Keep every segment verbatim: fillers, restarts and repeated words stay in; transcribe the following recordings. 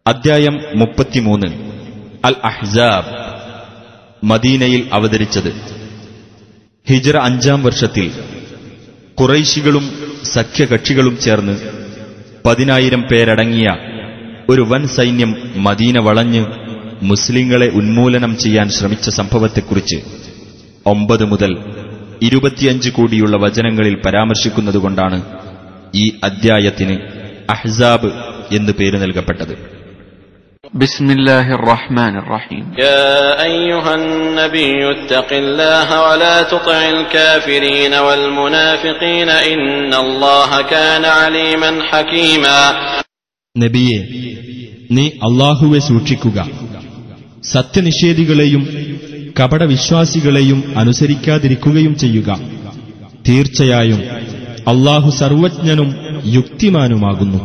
അദ്ധ്യായം മുപ്പത്തിമൂന്ന്. അൽ അഹ്സാബ്. മദീനയിൽ അവതരിച്ചത്. ഹിജ്റ അഞ്ചാം വർഷത്തിൽ ഖുറൈശികളും സഖ്യകക്ഷികളും ചേർന്ന് പതിനായിരം പേരടങ്ങിയ ഒരു വൻ സൈന്യം മദീന വളഞ്ഞ് മുസ്ലിങ്ങളെ ഉന്മൂലനം ചെയ്യാൻ ശ്രമിച്ച സംഭവത്തെക്കുറിച്ച് ഒമ്പത് മുതൽ ഇരുപത്തിയഞ്ച് കൂടിയുള്ള വചനങ്ങളിൽ പരാമർശിക്കുന്നതുകൊണ്ടാണ് ഈ അദ്ധ്യായത്തിന് അഹ്സാബ് എന്ന് പേര് നൽകപ്പെട്ടത്. ബിസ്മില്ലാഹിർ റഹ്മാനിർ റഹീം. യാ അയ്യുഹൻ നബിയ്യു ഇത്തഖില്ലാഹ വലാ തുതിഇൽ കാഫിരീന വൽ മുനാഫിഖീന ഇന്നല്ലാഹ കാന അലീമൻ ഹകീമാ. നബിയേ, നീ അല്ലാഹുവെ സൂക്ഷിക്കുക, സത്യനിഷേധികളെയും കപടവിശ്വാസികളെയും അനുസരിക്കാതിരിക്കുകയും ചെയ്യുക. തീർച്ചയായും അല്ലാഹു സർവജ്ഞനും യുക്തിമാനുമാകുന്നു.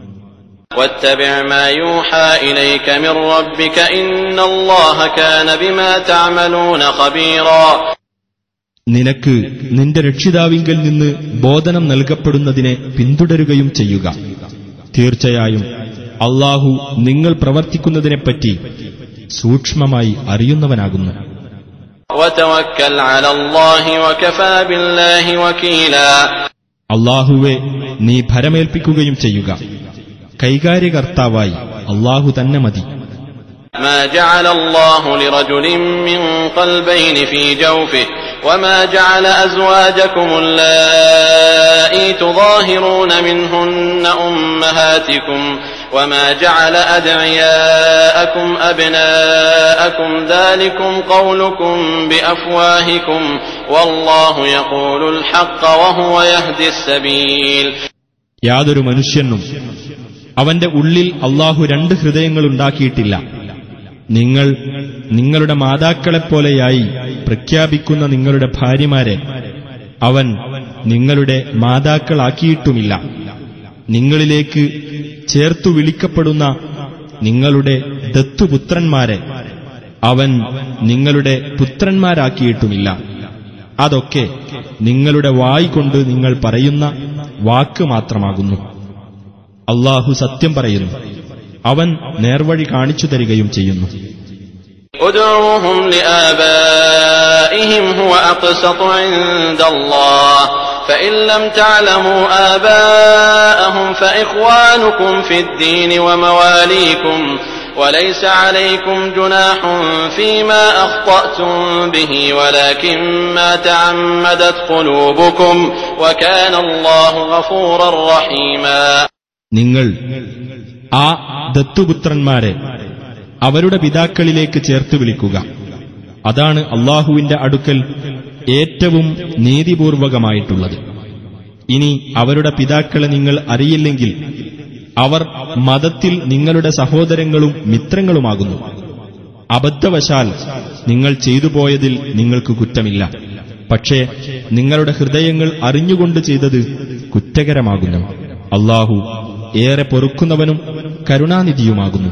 واتبع ما يوحى إليك من ربك إن الله كان بما تعملون خبيرا. നിനക്ക് നിന്റെ രക്ഷിതാവിങ്കൽ നിന്ന് ബോധനം നൽകപ്പെടുന്നതിനെ പിന്തുടരുകയും ചെയ്യുക. തീർച്ചയായും അല്ലാഹു നിങ്ങൾ പ്രവർത്തിക്കുന്നതിനെപ്പറ്റി സൂക്ഷ്മമായി അറിയുന്നവനാകുന്നു. وتوكل على الله وكفى بالله وكيلا. അല്ലാഹുവെ നീ ഭരമേൽപ്പിക്കുകയും ചെയ്യുക, കൈകാര്യകർത്താവായി അല്ലാഹു തന്നെ മതി. ما جعل الله لرجل من قلبين في جوفه وما جعل أزواجكم اللائي تظاهرون منهن أمهاتكم وما جعل أدعياءكم أبناءكم ذلكم قولكم بأفواهكم والله يقول الحق وهو يهدي السبيل. യാതൊരു മനുഷ്യനും അവന്റെ ഉള്ളിൽ അല്ലാഹു രണ്ട് ഹൃദയങ്ങളുണ്ടാക്കിയിട്ടില്ല. നിങ്ങൾ നിങ്ങളുടെ മാതാക്കളെപ്പോലെയായി പ്രഖ്യാപിക്കുന്ന നിങ്ങളുടെ ഭാര്യമാരെ അവൻ നിങ്ങളുടെ മാതാക്കളാക്കിയിട്ടുമില്ല. നിങ്ങളിലേക്ക് ചേർത്തു വിളിക്കപ്പെടുന്ന നിങ്ങളുടെ ദത്തുപുത്രന്മാരെ അവൻ നിങ്ങളുടെ പുത്രന്മാരാക്കിയിട്ടുമില്ല. അതൊക്കെ നിങ്ങളുടെ വായ് കൊണ്ട് നിങ്ങൾ പറയുന്ന വാക്ക് മാത്രമാകുന്നു. അല്ലാഹു സത്യം പറയുന്നു, അവൻ നേർവഴി കാണിച്ചു തരികയും ചെയ്യുന്നു. ഉദ്ഉഹും ലിആബാഇഹിം ഹുവ അഖ്സതു ഇൻദല്ലാഹ് ഫഇൻ ലം തഅലമൂ ആബാഅഹും ഫഇഖ്വാനുകും ഫിദ്ദീൻ വമവാലീകും وليس عليكم جناح فيما أخطأتم به ولكن ما تعمدت قلوبكم وكان الله غفورا رحيما. നിങ്ങൾ ആ ദത്തുപുത്രന്മാരെ അവരുടെ പിതാക്കളിലേക്ക് ചേർത്ത് വിളിക്കുക. അതാണ് അല്ലാഹുവിന്റെ അടുക്കൽ ഏറ്റവും നീതിപൂർവകമായിട്ടുള്ളത്. ഇനി അവരുടെ പിതാക്കളെ നിങ്ങൾ അറിയില്ലെങ്കിൽ അവർ മതത്തിൽ നിങ്ങളുടെ സഹോദരങ്ങളും മിത്രങ്ങളുമാകുന്നു. അബദ്ധവശാൽ നിങ്ങൾ ചെയ്തുപോയതിൽ നിങ്ങൾക്ക് കുറ്റമില്ല. പക്ഷേ നിങ്ങളുടെ ഹൃദയങ്ങൾ അറിഞ്ഞുകൊണ്ട് ചെയ്തത് കുറ്റകരമാകുന്നു. അല്ലാഹു ഏറെ പൊറുക്കുന്നവനും കരുണാനിധിയുമാകുന്നു.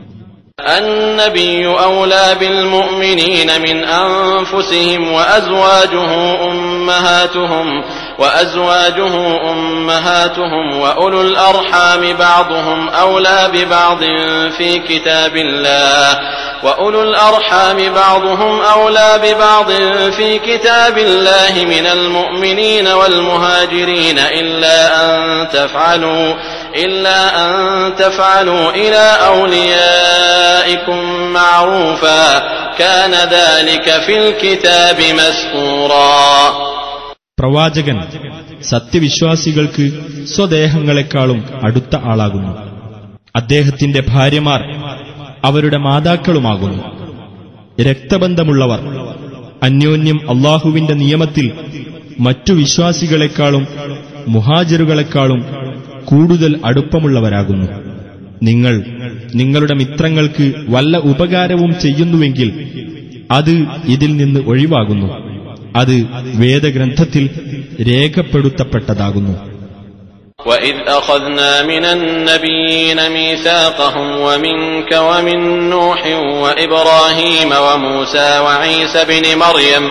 النبي أولى بالمؤمنين من أنفسهم وأزواجه أمهاتهم وأزواجه أمهاتهم وأولو الأرحام بعضهم أولى ببعض في كتاب الله وأولو الأرحام بعضهم أولى ببعض في كتاب الله من المؤمنين والمهاجرين إلا أن تفعلوا إلا أن تفعلوا إلى أوليائكم معروفا كان ذلك في الكتاب مسطورا. പ്രവാചകൻ സത്യവിശ്വാസികൾക്ക് സ്വദേഹങ്ങളെക്കാളും അടുത്ത ആളാകുന്നു. അദ്ദേഹത്തിന്റെ ഭാര്യമാർ അവരുടെ മാതാക്കളുമാകുന്നു. രക്തബന്ധമുള്ളവർ അന്യോന്യം അല്ലാഹുവിന്റെ നിയമത്തിൽ മറ്റു വിശ്വാസികളെക്കാളും മുഹാജിറുകളെക്കാളും കൂടുതൽ അടുപ്പമുള്ളവരാകുന്നു. നിങ്ങൾ നിങ്ങളുടെ മിത്രങ്ങൾക്ക് വല്ല ഉപകാരവും ചെയ്യുന്നുവെങ്കിൽ അത് ഇതിൽ നിന്ന് ഒഴിവാകുന്നു. അത് വേദഗ്രന്ഥത്തിൽ രേഖപ്പെടുത്തപ്പെട്ടതാകുന്നു. وَإِذْ أَخَذْنَا مِنَ النَّبِيِّينَ مِيثَاقَهُمْ وَمِنكَ وَمِن نُّوحٍ وَإِبْرَاهِيمَ وَمُوسَى وَعِيسَى ابْنِ مَرْيَمَ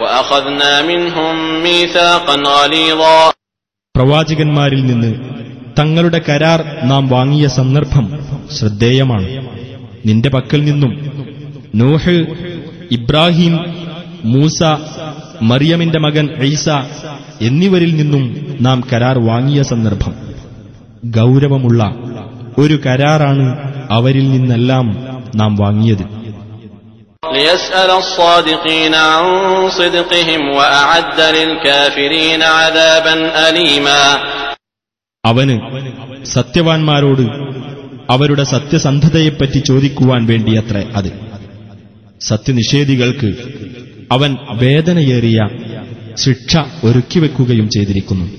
وَأَخَذْنَا مِنْهُم مِّيثَاقًا غَلِيظًا. പ്രവാചകന്മാരിൽ നിന്ന് തങ്ങളുടെ കരാർ നാം വാങ്ങിയ സന്ദർഭം ശ്രദ്ധേയമാണ്. നിന്റെ പക്കൽ നിന്നും നൂഹ്, ഇബ്രാഹിം, മൂസ, മറിയമിന്റെ മകൻ ഈസ എന്നിവരിൽ നിന്നും നാം കരാർ വാങ്ങിയ സന്ദർഭം ഗൗരവമുള്ള ഒരു കരാറാണ് അവരിൽ നിന്നെല്ലാം നാം വാങ്ങിയത്. ليسأل الصادقين عن صدقهم وأعد للكافرين عذابا أليما. അവന് സത്യവാൻമാരോട് അവരുടെ സത്യസന്ധതയെപ്പറ്റി ചോദിക്കുവാൻ വേണ്ടിയത്രേ അത്. സത്യനിഷേധികൾക്ക് അവൻ വേദനയേറിയ ശിക്ഷ ഒരുക്കിവെക്കുകയും ചെയ്തിരിക്കുന്നു.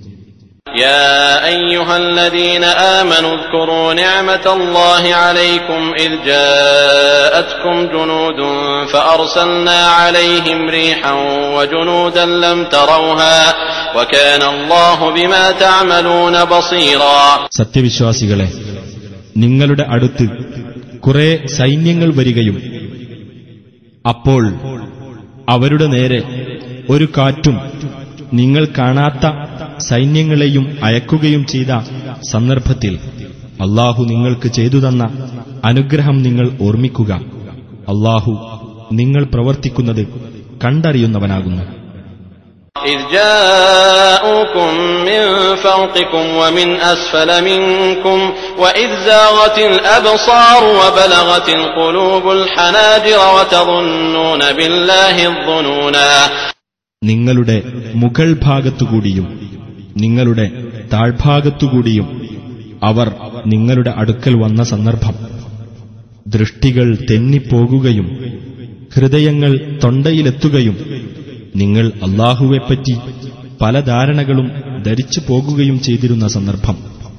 يا أيها الذين آمنوا اذكروا نعمة الله عليكم إذ جاءتكم جنود فأرسلنا عليهم ريحا وجنودا لم تروها وكان الله بما تعملون بصيرا. സത്യവിശ്വാസികളെ, നിങ്ങളുടെ അടുത്ത് കുറെ സൈന്യങ്ങൾ വരികയും അപ്പോൾ അവരുടെ നേരെ ഒരു കാറ്റും നിങ്ങൾ കാണാത്ത സൈന്യങ്ങളെയും അയക്കുകയും ചെയ്ത സന്ദർഭത്തിൽ അല്ലാഹു നിങ്ങൾക്ക് ചെയ്തു തന്ന അനുഗ്രഹം നിങ്ങൾ ഓർമ്മിക്കുക. അല്ലാഹു നിങ്ങൾ പ്രവർത്തിക്കുന്നത് കണ്ടറിയുന്നവനാകുന്നു. إذ جاءوكم من فوقكم ومن أسفل منكم وإذ زاغت الأبصار وبلغت القلوب الحناجر وتظنون بالله الظنونا. നിങ്ങളുടെ മുകൾ ഭാഗത്തുകൂടിയും നിങ്ങളുടെ താഴ്ഭാഗത്തുകൂടിയും അവർ നിങ്ങളുടെ അടുക്കൽ വന്ന സന്ദർഭം ദൃഷ്ടികൾ തെന്നിപ്പോകുകയും ഹൃദയങ്ങൾ തൊണ്ടയിലെത്തുകയും നിങ്ങൾ അല്ലാഹുവെപ്പറ്റി പല ധാരണകളും ധരിച്ചു പോകുകയും ചെയ്തിരുന്ന സന്ദർഭം.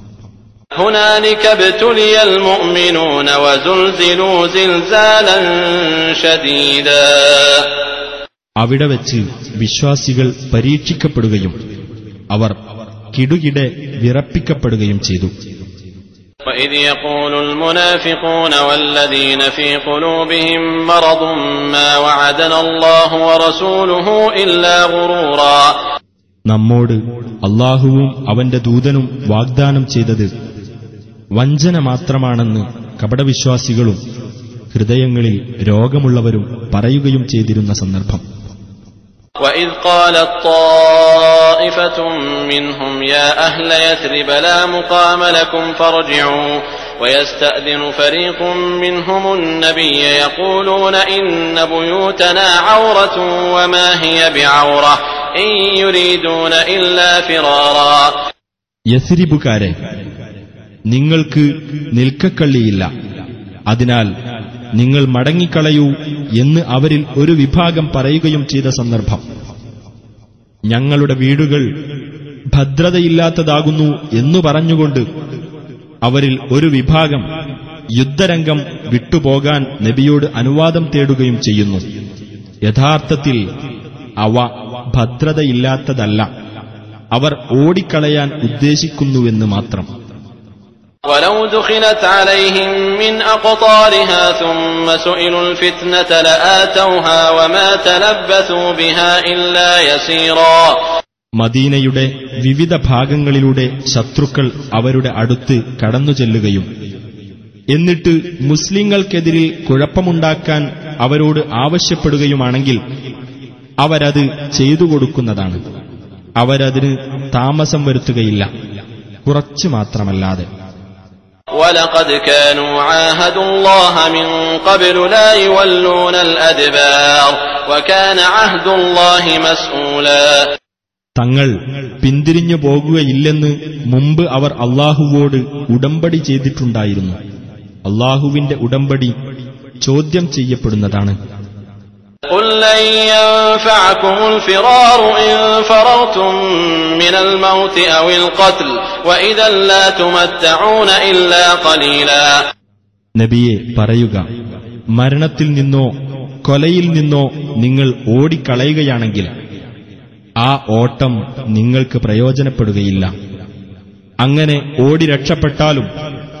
هنالك ابتلي المؤمنون وزلزلوا زلزالا شديدا. അവിടെ വെച്ച് വിശ്വാസികൾ പരീക്ഷിക്കപ്പെടുകയും അവർ കിടുകിടെ വിറപ്പിക്കപ്പെടുകയും ചെയ്തു. وإذ يقول المنافقون والذين في قلوبهم مرض ما وعدنا الله ورسوله إلا غرورا. നമ്മോട് അല്ലാഹുവും അവന്റെ ദൂതനും വാഗ്ദാനം ചെയ്തത് വഞ്ചന മാത്രമാണെന്ന് കപടവിശ്വാസികളും ഹൃദയങ്ങളിൽ രോഗമുള്ളവരും പറയുകയും ചെയ്തിരുന്ന സന്ദർഭം. وإذ قالت طائفة منهم يا أهل يثرب لا مقام لكم فارجعوا ويستأذن فريق منهم النبي يقولون إن بيوتنا عورة وما هي بعورة إن يريدون إلا فرارا. യസ്രിബുകാരെ, നിങ്ങൾക്ക് നിൽക്കക്കള്ളിയില്ല, അതിനാൽ നിങ്ങൾ മടങ്ങിക്കളയൂ എന്ന് അവരിൽ ഒരു വിഭാഗം പറയുകയും ചെയ്ത സന്ദർഭം. ഞങ്ങളുടെ വീടുകൾ ഭദ്രതയില്ലാത്തതാകുന്നു എന്നു പറഞ്ഞുകൊണ്ട് അവരിൽ ഒരു വിഭാഗം യുദ്ധരംഗം വിട്ടുപോകാൻ നബിയോട് അനുവാദം തേടുകയും ചെയ്യുന്നു. യഥാർത്ഥത്തിൽ അവ ഭദ്രതയില്ലാത്തതല്ല, അവർ ഓടിക്കളയാൻ ഉദ്ദേശിക്കുന്നുവെന്ന് മാത്രം. ولو دخلت عليهم من أقطارها ثم سئلوا الفتنة لآتوها وما تلبثوا بها إلا يسيرا. മദീനയുടെ വിവിധ ഭാഗങ്ങളിലൂടെ ശത്രുക്കൾ അവരുടെ അടുത്ത് കടന്നു ചെല്ലുകയും എന്നിട്ട് മുസ്ലിങ്ങൾക്കെതിരിൽ കുഴപ്പമുണ്ടാക്കാൻ അവരോട് ആവശ്യപ്പെടുകയുമാണെങ്കിൽ അവരത് ചെയ്തു കൊടുക്കുന്നതാണ്. അവരതിന് താമസം വരുത്തുകയില്ല, കുറച്ചു മാത്രമല്ലാതെ. وَلَقَدْ كَانُوا عَاهَدُوا اللَّهَ مِن قَبْلُ لَا يُوَلُّونَ الْأَدْبَارَ وَكَانَ عَهْدُ اللَّهِ مَسْئُولًا. തങ്ങൾ പിന്തിരിഞ്ഞു പോകുകയില്ലെന്ന് മുമ്പ് അവർ അല്ലാഹുവോട് ഉടമ്പടി ചെയ്തിട്ടുണ്ടായിരുന്നു. അല്ലാഹുവിന്റെ ഉടമ്പടി ചോദ്യം ചെയ്യപ്പെടുന്നതാണ്. قُل لَّن يَنفَعَكُمُ الْفِرَارُ إِن فَرَرْتُم مِّنَ الْمَوْتِ أَوِ الْقَتْلِ وَإِذًا لَّا تُمَتَّعُونَ إِلَّا قَلِيلًا. നബിയെ പറയുക, മരണത്തിൽ നിന്നോ കൊലയിൽ നിന്നോ നിങ്ങൾ ഓടിക്കളയുകയാണെങ്കിൽ ആ ഓട്ടം നിങ്ങൾക്ക് പ്രയോജനപ്പെടുകയില്ല. അങ്ങനെ ഓടി രക്ഷപ്പെട്ടാലും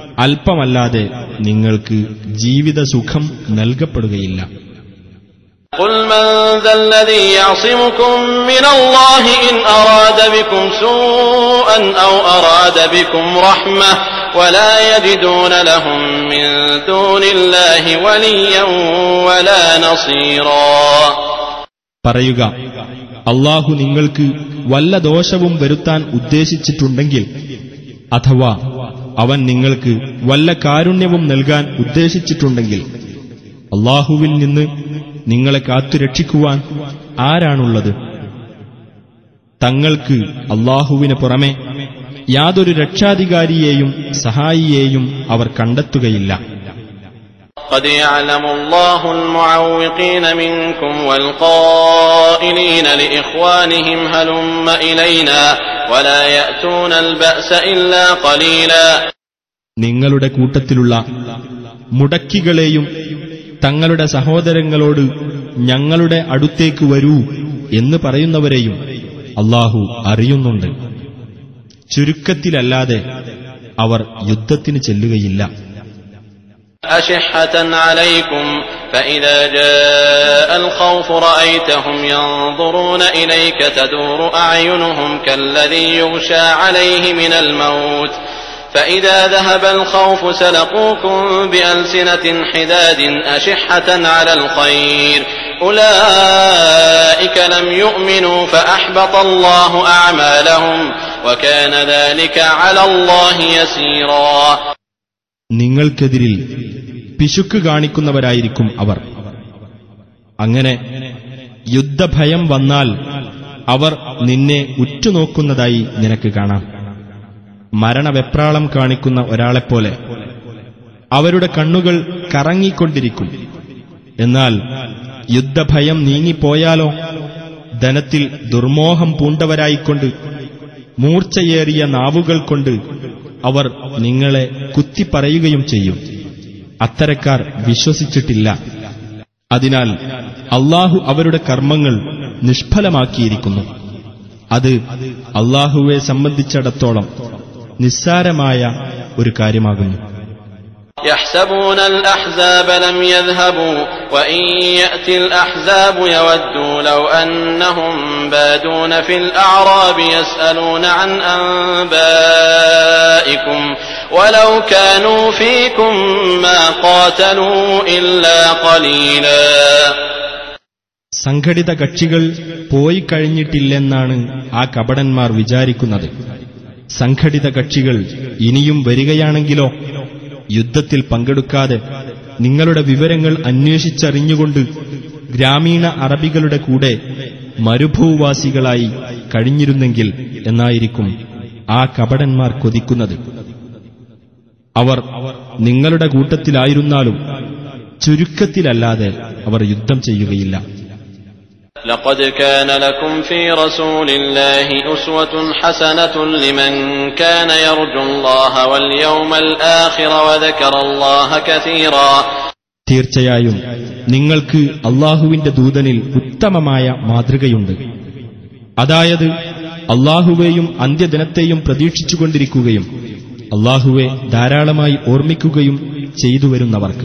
അല്പമല്ലാതെ നിങ്ങൾക്ക് ജീവിതസുഖം നൽകപ്പെടുകയില്ല. قل من ذا الذي يعصمكم من الله إن أراد بكم سوءا أو أراد بكم رحمة ولا يجدون لهم من دون الله وليا ولا نصيرا. പറയുക, അല്ലാഹു നിങ്ങൾക്ക് വല്ല ദോഷവും വരുത്താൻ ഉദ്ദേശിച്ചിട്ടുണ്ടെങ്കിൽ, അഥവാ അവൻ നിങ്ങൾക്ക് വല്ല കാരുണ്യവും നൽകാൻ ഉദ്ദേശിച്ചിട്ടുണ്ടെങ്കിൽ, അല്ലാഹുവിൽ നിന്ന് നിങ്ങളെ കാത്തുരക്ഷിക്കുവാൻ ആരാണുള്ളത്? തങ്ങൾക്ക് അല്ലാഹുവിന് പുറമെ യാതൊരു രക്ഷാധികാരിയെയും സഹായിയെയും അവർ കണ്ടെത്തുകയില്ല. قد يعلم الله المعوقين منكم والقائلين لإخوانهم هلم إلينا ولا يأتون البأس إلا قليلا. നിങ്ങളുടെ കൂട്ടത്തിലുള്ള മുടക്കികളെയും തങ്ങളുടെ സഹോദരങ്ങളോട് ഞങ്ങളുടെ അടുത്തേക്ക് വരൂ എന്ന് പറയുന്നവരെയും അല്ലാഹു അറിയുന്നുണ്ട്. ചുരുക്കത്തിലല്ലാതെ അവർ യുദ്ധത്തിന് ചെല്ലുകയില്ല. أشحة عليكم فإذا جاء الخوف رأيتهم ينظرون إليك تدور أعينهم كالذي يغشى عليه من الموت فإذا ذهب الخوف سلقوكم بألسنة حداد أشحة على الخير أولئك لم يؤمنوا فأحبط الله أعمالهم وكان ذلك على الله يسيرا. നിങ്ങൾക്കെതിരിൽ പിശുക്ക് കാണിക്കുന്നവരായിരിക്കും അവർ. അങ്ങനെ യുദ്ധഭയം വന്നാൽ അവർ നിന്നെ ഉറ്റുനോക്കുന്നതായി നിനക്ക് കാണാം. മരണവെപ്രാളം കാണിക്കുന്ന ഒരാളെപ്പോലെ അവരുടെ കണ്ണുകൾ കറങ്ങിക്കൊണ്ടിരിക്കും. എന്നാൽ യുദ്ധഭയം നീങ്ങിപ്പോയാലോ ധനത്തിൽ ദുർമോഹം പൂണ്ടവരായിക്കൊണ്ട് മൂർച്ചയേറിയ നാവുകൾ കൊണ്ട് അവർ നിങ്ങളെ കുത്തിപ്പറയുകയും ചെയ്യും. അത്തരക്കാർ വിശ്വസിച്ചിട്ടില്ല. അതിനാൽ അല്ലാഹു അവരുടെ കർമ്മങ്ങൾ നിഷ്ഫലമാക്കിയിരിക്കുന്നു. അത് അല്ലാഹുവെ സംബന്ധിച്ചിടത്തോളം നിസ്സാരമായ ഒരു കാര്യമാകുന്നു. يحسبون الأحزاب لم يذهبوا وإن يأتي الأحزاب يودوا لو أنهم بادون في الأعراب يسألون عن أنبائكم ولو كانوا فيكم ما قاتلوا إلا قليلا. സംഘടിത കക്ഷികൾ പോയി കഴിഞ്ഞിട്ടില്ലെന്നാണ് ആ കപടന്മാർ വിചാരിക്കുന്നത്. സംഘടിത കക്ഷികൾ ഇനിയും വരികയാണെങ്കിലോ യുദ്ധത്തിൽ പങ്കെടുക്കാതെ നിങ്ങളുടെ വിവരങ്ങൾ അന്വേഷിച്ചറിഞ്ഞുകൊണ്ട് ഗ്രാമീണ അറബികളുടെ കൂടെ മരുഭൂവാസികളായി കഴിഞ്ഞിരുന്നെങ്കിൽ എന്നായിരിക്കും ആ കപടന്മാർ കൊതിക്കുന്നത്. അവർ നിങ്ങളുടെ കൂട്ടത്തിലായിരുന്നാലും ചുരുക്കത്തിലല്ലാതെ അവർ യുദ്ധം ചെയ്യുകയില്ല. لقد كان لكم في رسول الله أسوة حسنة لمن كان يرجو الله واليوم الآخر وذكر الله كثيرا. തീർച്ചയായും നിങ്ങൾക്ക് അല്ലാഹുവിന്റെ ദൂതനിൽ ഉത്തമമായ മാതൃകയുണ്ട്. അതായത് അല്ലാഹുവേയും അന്ത്യദിനത്തെയും പ്രതീക്ഷിച്ചുകൊണ്ടിരിക്കുകയും അല്ലാഹുവെ ധാരാളമായി ഓർമ്മിക്കുകയും ചെയ്തുവരുന്നവർക്ക്.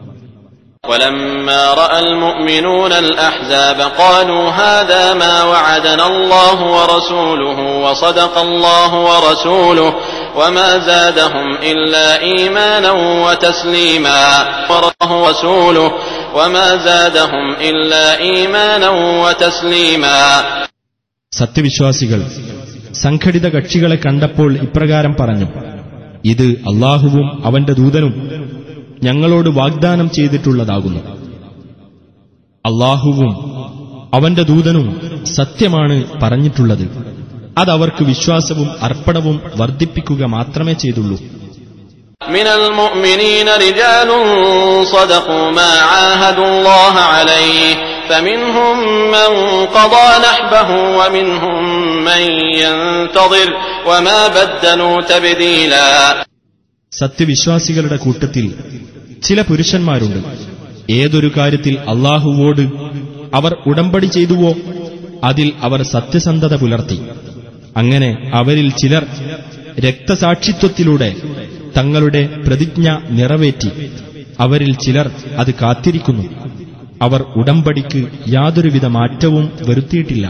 ولما رأى المؤمنون الأحزاب قالوا هذا ما وعدنا الله ورسوله وصدق الله ورسوله وما زادهم إلا إيمانا وتسليما ورسوله وما زادهم إلا إيمانا وتسليما. സത്യവിശ്വാസികൾ സംഘടിത കക്ഷികളെ കണ്ടപ്പോൾ ഇപ്രകാരം പറഞ്ഞു, ഇത് അല്ലാഹുവും അവന്റെ ദൂതനും ഞങ്ങളോട് വാഗ്ദാനം ചെയ്തിട്ടുള്ളതാകുന്നു. അല്ലാഹുവും അവന്റെ ദൂതനും സത്യമാണ് പറഞ്ഞിട്ടുള്ളത്. അതവർക്ക് വിശ്വാസവും അർപ്പണവും വർദ്ധിപ്പിക്കുക മാത്രമേ ചെയ്തുള്ളൂ. من المؤمنين رجال صدقوا ما عاهدوا الله عليه فمنهم من قضى نحبه ومنهم من ينتظر وما بدلوا تبديلا. സത്യവിശ്വാസികളുടെ കൂട്ടത്തിൽ ചില പുരുഷന്മാരുണ്ട്. ഏതൊരു കാര്യത്തിൽ അല്ലാഹുവോട് അവർ ഉടമ്പടി ചെയ്തുവോ അതിൽ അവർ സത്യസന്ധത പുലർത്തി. അങ്ങനെ അവരിൽ ചിലർ രക്തസാക്ഷിത്വത്തിലൂടെ തങ്ങളുടെ പ്രതിജ്ഞ നിറവേറ്റി. അവരിൽ ചിലർ അത് കാത്തിരിക്കുന്നു. അവർ ഉടമ്പടിക്ക് യാതൊരുവിധ മാറ്റവും വരുത്തിയിട്ടില്ല.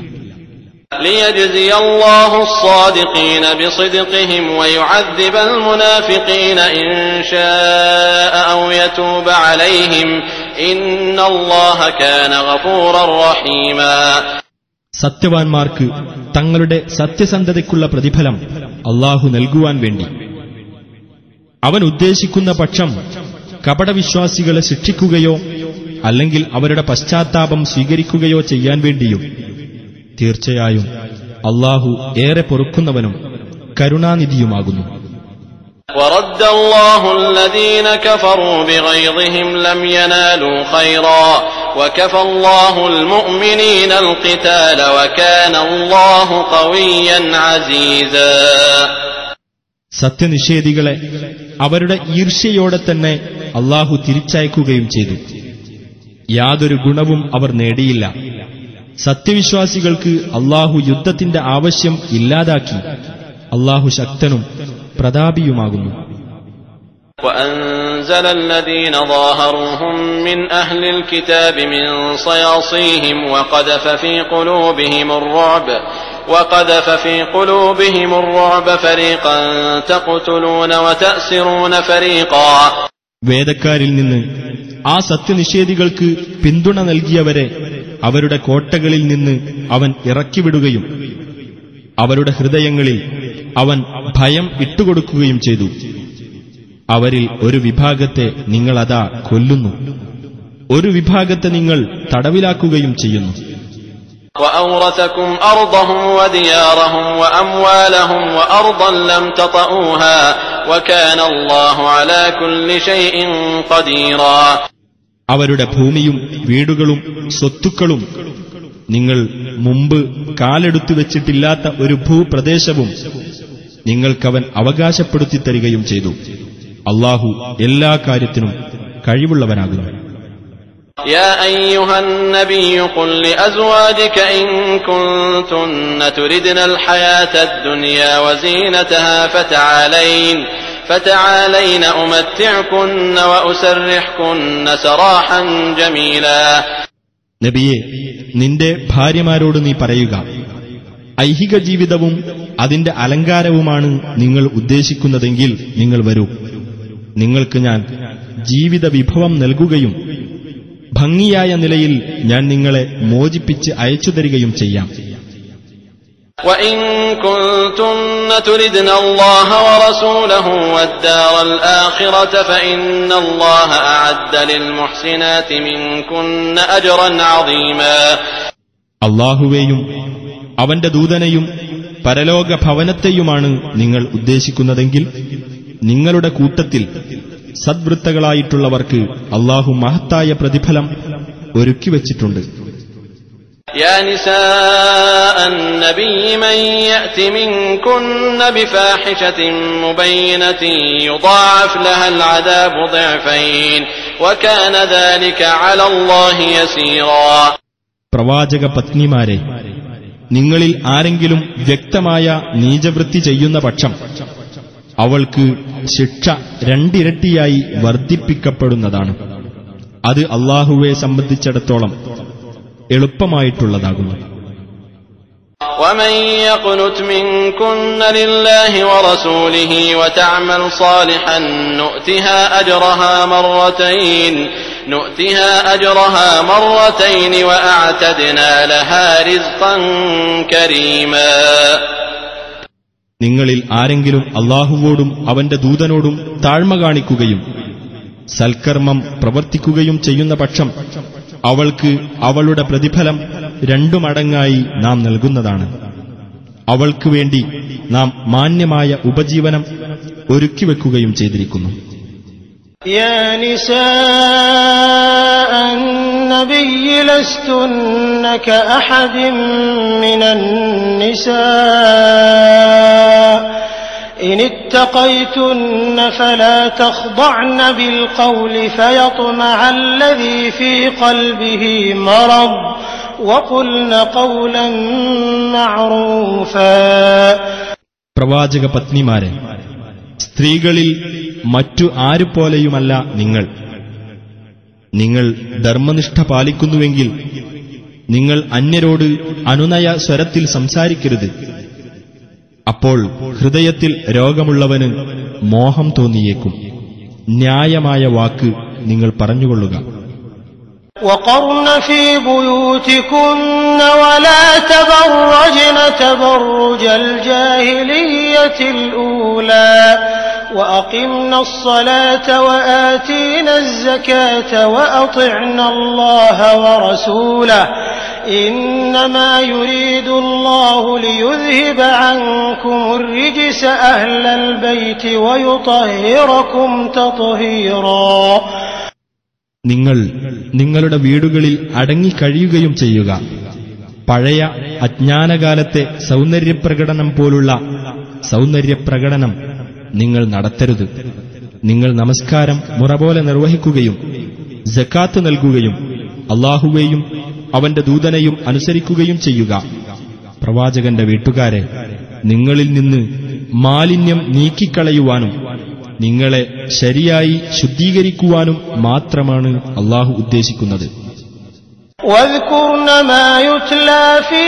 ليجزي الله الصادقين بصدقهم ويعذب المنافقين إن شاء أو يتوب عليهم إن الله كان غفورا رحيما. സത്യവാൻമാർക്ക് തങ്ങളുടെ സത്യസന്ധതയ്ക്കുള്ള പ്രതിഫലം അല്ലാഹു നൽകുവാൻ വേണ്ടി അവൻ ഉദ്ദേശിക്കുന്ന പക്ഷം കപടവിശ്വാസികളെ ശിക്ഷിക്കുകയോ അല്ലെങ്കിൽ അവരുടെ പശ്ചാത്താപം സ്വീകരിക്കുകയോ ചെയ്യാൻ വേണ്ടിയും തീർച്ചയായും അല്ലാഹു ഏറെ പൊറുക്കുന്നവനും കരുണാനിധിയുമാകുന്നു. وَرَدَّ اللَّهُ الَّذِينَ كَفَرُوا بِغَيظِهِمْ لَمْ يَنَالُوا خَيْرًا وَكَفَى اللَّهُ الْمُؤْمِنِينَ الْقِتَالَ وَكَانَ اللَّهُ قَوِيًّا عَزِيزًا. സത്യനിഷേധികളെ അവരുടെ ഈർഷ്യയോടെ തന്നെ അല്ലാഹു തിരിച്ചയക്കുകയും ചെയ്തു. യാതൊരു ഗുണവും അവർ നേടിയില്ല. സത്യവിശ്വാസികൾക്ക് അല്ലാഹു യുദ്ധത്തിന്റെ ആവശ്യം ഇല്ലാതാക്കി. അല്ലാഹു ശക്തനും പ്രതാപിയുമാകുന്നു. وَأَنزَلَ الَّذِينَ ظَاهَرُوهُم مِّنْ أَهْلِ الْكِتَابِ مِن صَيَاصِيهِمْ وَقَذَفَ فِي قُلُوبِهِمُ الرُّعْبَ وَقَذَفَ فِي قُلُوبِهِمُ الرُّعْبَ فَرِيقًا تَقْتُلُونَ وَتَأْسِرُونَ فَرِيقًا. വേദക്കാരിൽ നിന്ന് ആ സത്യനിഷേധികൾക്ക് പിന്തുണ നൽകിയവരെ അവരുടെ കോട്ടകളിൽ നിന്ന് അവൻ ഇറക്കിവിടുകയും അവരുടെ ഹൃദയങ്ങളിൽ അവൻ ഭയം ഇട്ടുകൊടുക്കുകയും ചെയ്തു. അവരിൽ ഒരു വിഭാഗത്തെ നിങ്ങളതാ കൊല്ലുന്നു, ഒരു വിഭാഗത്തെ നിങ്ങൾ തടവിലാക്കുകയും ചെയ്യുന്നു. وَأَوْرَثَكُمْ أَرْضَهُمْ وَدِيَارَهُمْ وَأَمْوَالَهُمْ وَأَرْضًا لَّمْ تَطَئُوهَا وَكَانَ اللَّهُ عَلَى كُلِّ شَيْءٍ قَدِيرًا. അവരുടെ ഭൂമിയും വീടുകളും സ്വത്തുക്കളും നിങ്ങൾ മുമ്പ് കാലെടുത്തു വെച്ചിട്ടില്ലാത്ത ഒരു ഭൂപ്രദേശവും നിങ്ങൾക്കവൻ അവകാശപ്പെടുത്തി തരികയും ചെയ്തു. അല്ലാഹു എല്ലാ കാര്യത്തിനും കഴിവുള്ളവനാകുന്നു. يا أيها النبي قل لأزواجك إن كنتن تردن الحياة الدنيا وزينتها فتعالين فتعالين أمتعكن وأسرحكن سراحا جميلا. നബിയെ, നിന്റെ ഭാര്യമാരോട് നീ പറയുക, ഐഹിക ജീവിതവും അതിന്റെ അലങ്കാരവുമാണ് നിങ്ങൾ ഉദ്ദേശിക്കുന്നതെങ്കിൽ നിങ്ങൾ വരൂ. നിങ്ങൾക്ക് ഞാൻ ജീവിത വിഭവം നൽകുകയും ഭംഗിയായ നിലയിൽ ഞാൻ നിങ്ങളെ മോചിപ്പിച്ച് അയച്ചു തരികയും ചെയ്യാം. وَإِن كُنتُنَّ تُرِدْنَ اللَّهَ وَرَسُولَهُ وَالدَّارَ الْآخِرَةَ فَإِنَّ اللَّهَ أَعَدَّ لِلْمُحْسِنَاتِ مِنكُنَّ أَجْرًا عَظِيمًا. അല്ലാഹുവേയും അവന്റെ ദൂതനെയും പരലോക ഭവനത്തെയുമാണ് നിങ്ങൾ ഉദ്ദേശിക്കുന്നതെങ്കിൽ നിങ്ങളുടെ കൂട്ടത്തിൽ സദ്വൃത്തകളായിട്ടുള്ളവർക്ക് അല്ലാഹു മഹത്തായ പ്രതിഫലം ഒരുക്കിവച്ചിട്ടുണ്ട്. يا نساء النبي من يأت منكن بفاحشة مبينة يضاعف لها العذاب ضعفين وكان ذلك على الله يسيرا. പ്രവാചക പത്നിമാരെ, നിങ്ങളിൽ ആരെങ്കിലും വ്യക്തമായ നീചവൃത്തി ചെയ്യുന്ന പക്ഷം അവൾക്ക് ശിക്ഷ രണ്ടിരട്ടിയായി വർദ്ധിപ്പിക്കപ്പെടുന്നതാണ്. അത് അല്ലാഹുവെ സംബന്ധിച്ചിടത്തോളം എളുപ്പമായിട്ടുള്ളതാകുന്നു. ومن يقنت منكن لله ورسوله وتعمل صالحا نؤتها أجرها مرتين نؤتها أجرها مرتين وأعتدنا لها رزقا كريما. നിങ്ങളിൽ ആരെങ്കിലും അല്ലാഹുവോടും അവന്റെ ദൂതനോടും താഴ്മ കാണിക്കുകയും സൽക്കർമ്മം പ്രവർത്തിക്കുകയും ചെയ്യുന്ന പക്ഷം അവൾക്ക് അവളുടെ പ്രതിഫലം രണ്ടു മടങ്ങായി നാം നൽകുന്നതാണ്. അവൾക്ക് വേണ്ടി നാം മാന്യമായ ഉപജീവനം ഒരുക്കിവെക്കുകയും ചെയ്തിരിക്കുന്നു. يا نساء النبي لستن كأحد من النساء إن اتقيتن فلا تخضعن بالقول فيطمع الذي في قلبه مرض وقلن قولا معروفا. പ്രവാചക പത്നിമാരെ, സ്ത്രീകളിൽ മറ്റു ആരുപോലെയുമല്ല നിങ്ങൾ. നിങ്ങൾ ധർമ്മനിഷ്ഠ പാലിക്കുന്നുവെങ്കിൽ നിങ്ങൾ അന്യരോട് അനുനയ സ്വരത്തിൽ സംസാരിക്കരുത്. അപ്പോൾ ഹൃദയത്തിൽ രോഗമുള്ളവന് മോഹം തോന്നിയേക്കും. ന്യായമായ വാക്ക് നിങ്ങൾ പറഞ്ഞുകൊള്ളുക. وقرن في بيوتكن ولا تبرجن تبرج الجاهلية الأولى وأقمنا الصلاة وآتينا الزكاة وأطعنا الله ورسوله إنما يريد الله ليذهب عنكم الرجس أهل البيت ويطهركم تطهيرا. നിങ്ങൾ നിങ്ങളുടെ വീടുകളിൽ അടങ്ങിക്കഴിയുകയും ചെയ്യുക. പഴയ അജ്ഞാനകാലത്തെ സൗന്ദര്യപ്രകടനം പോലുള്ള സൗന്ദര്യപ്രകടനം നിങ്ങൾ നടത്തരുത്. നിങ്ങൾ നമസ്കാരം മുറപോലെ നിർവഹിക്കുകയും സക്കാത്ത് നൽകുകയും അല്ലാഹുവേയും അവന്റെ ദൂതനെയും അനുസരിക്കുകയും ചെയ്യുക. പ്രവാചകന്റെ വീട്ടുകാരെ, നിങ്ങളിൽ നിന്ന് മാലിന്യം നീക്കിക്കളയുവാനും നിങ്ങളെ ശരിയായി ശുദ്ധീകരിക്കുവാനും മാത്രമാണ് അല്ലാഹു ഉദ്ദേശിക്കുന്നത്. واذكرن ما يتلى في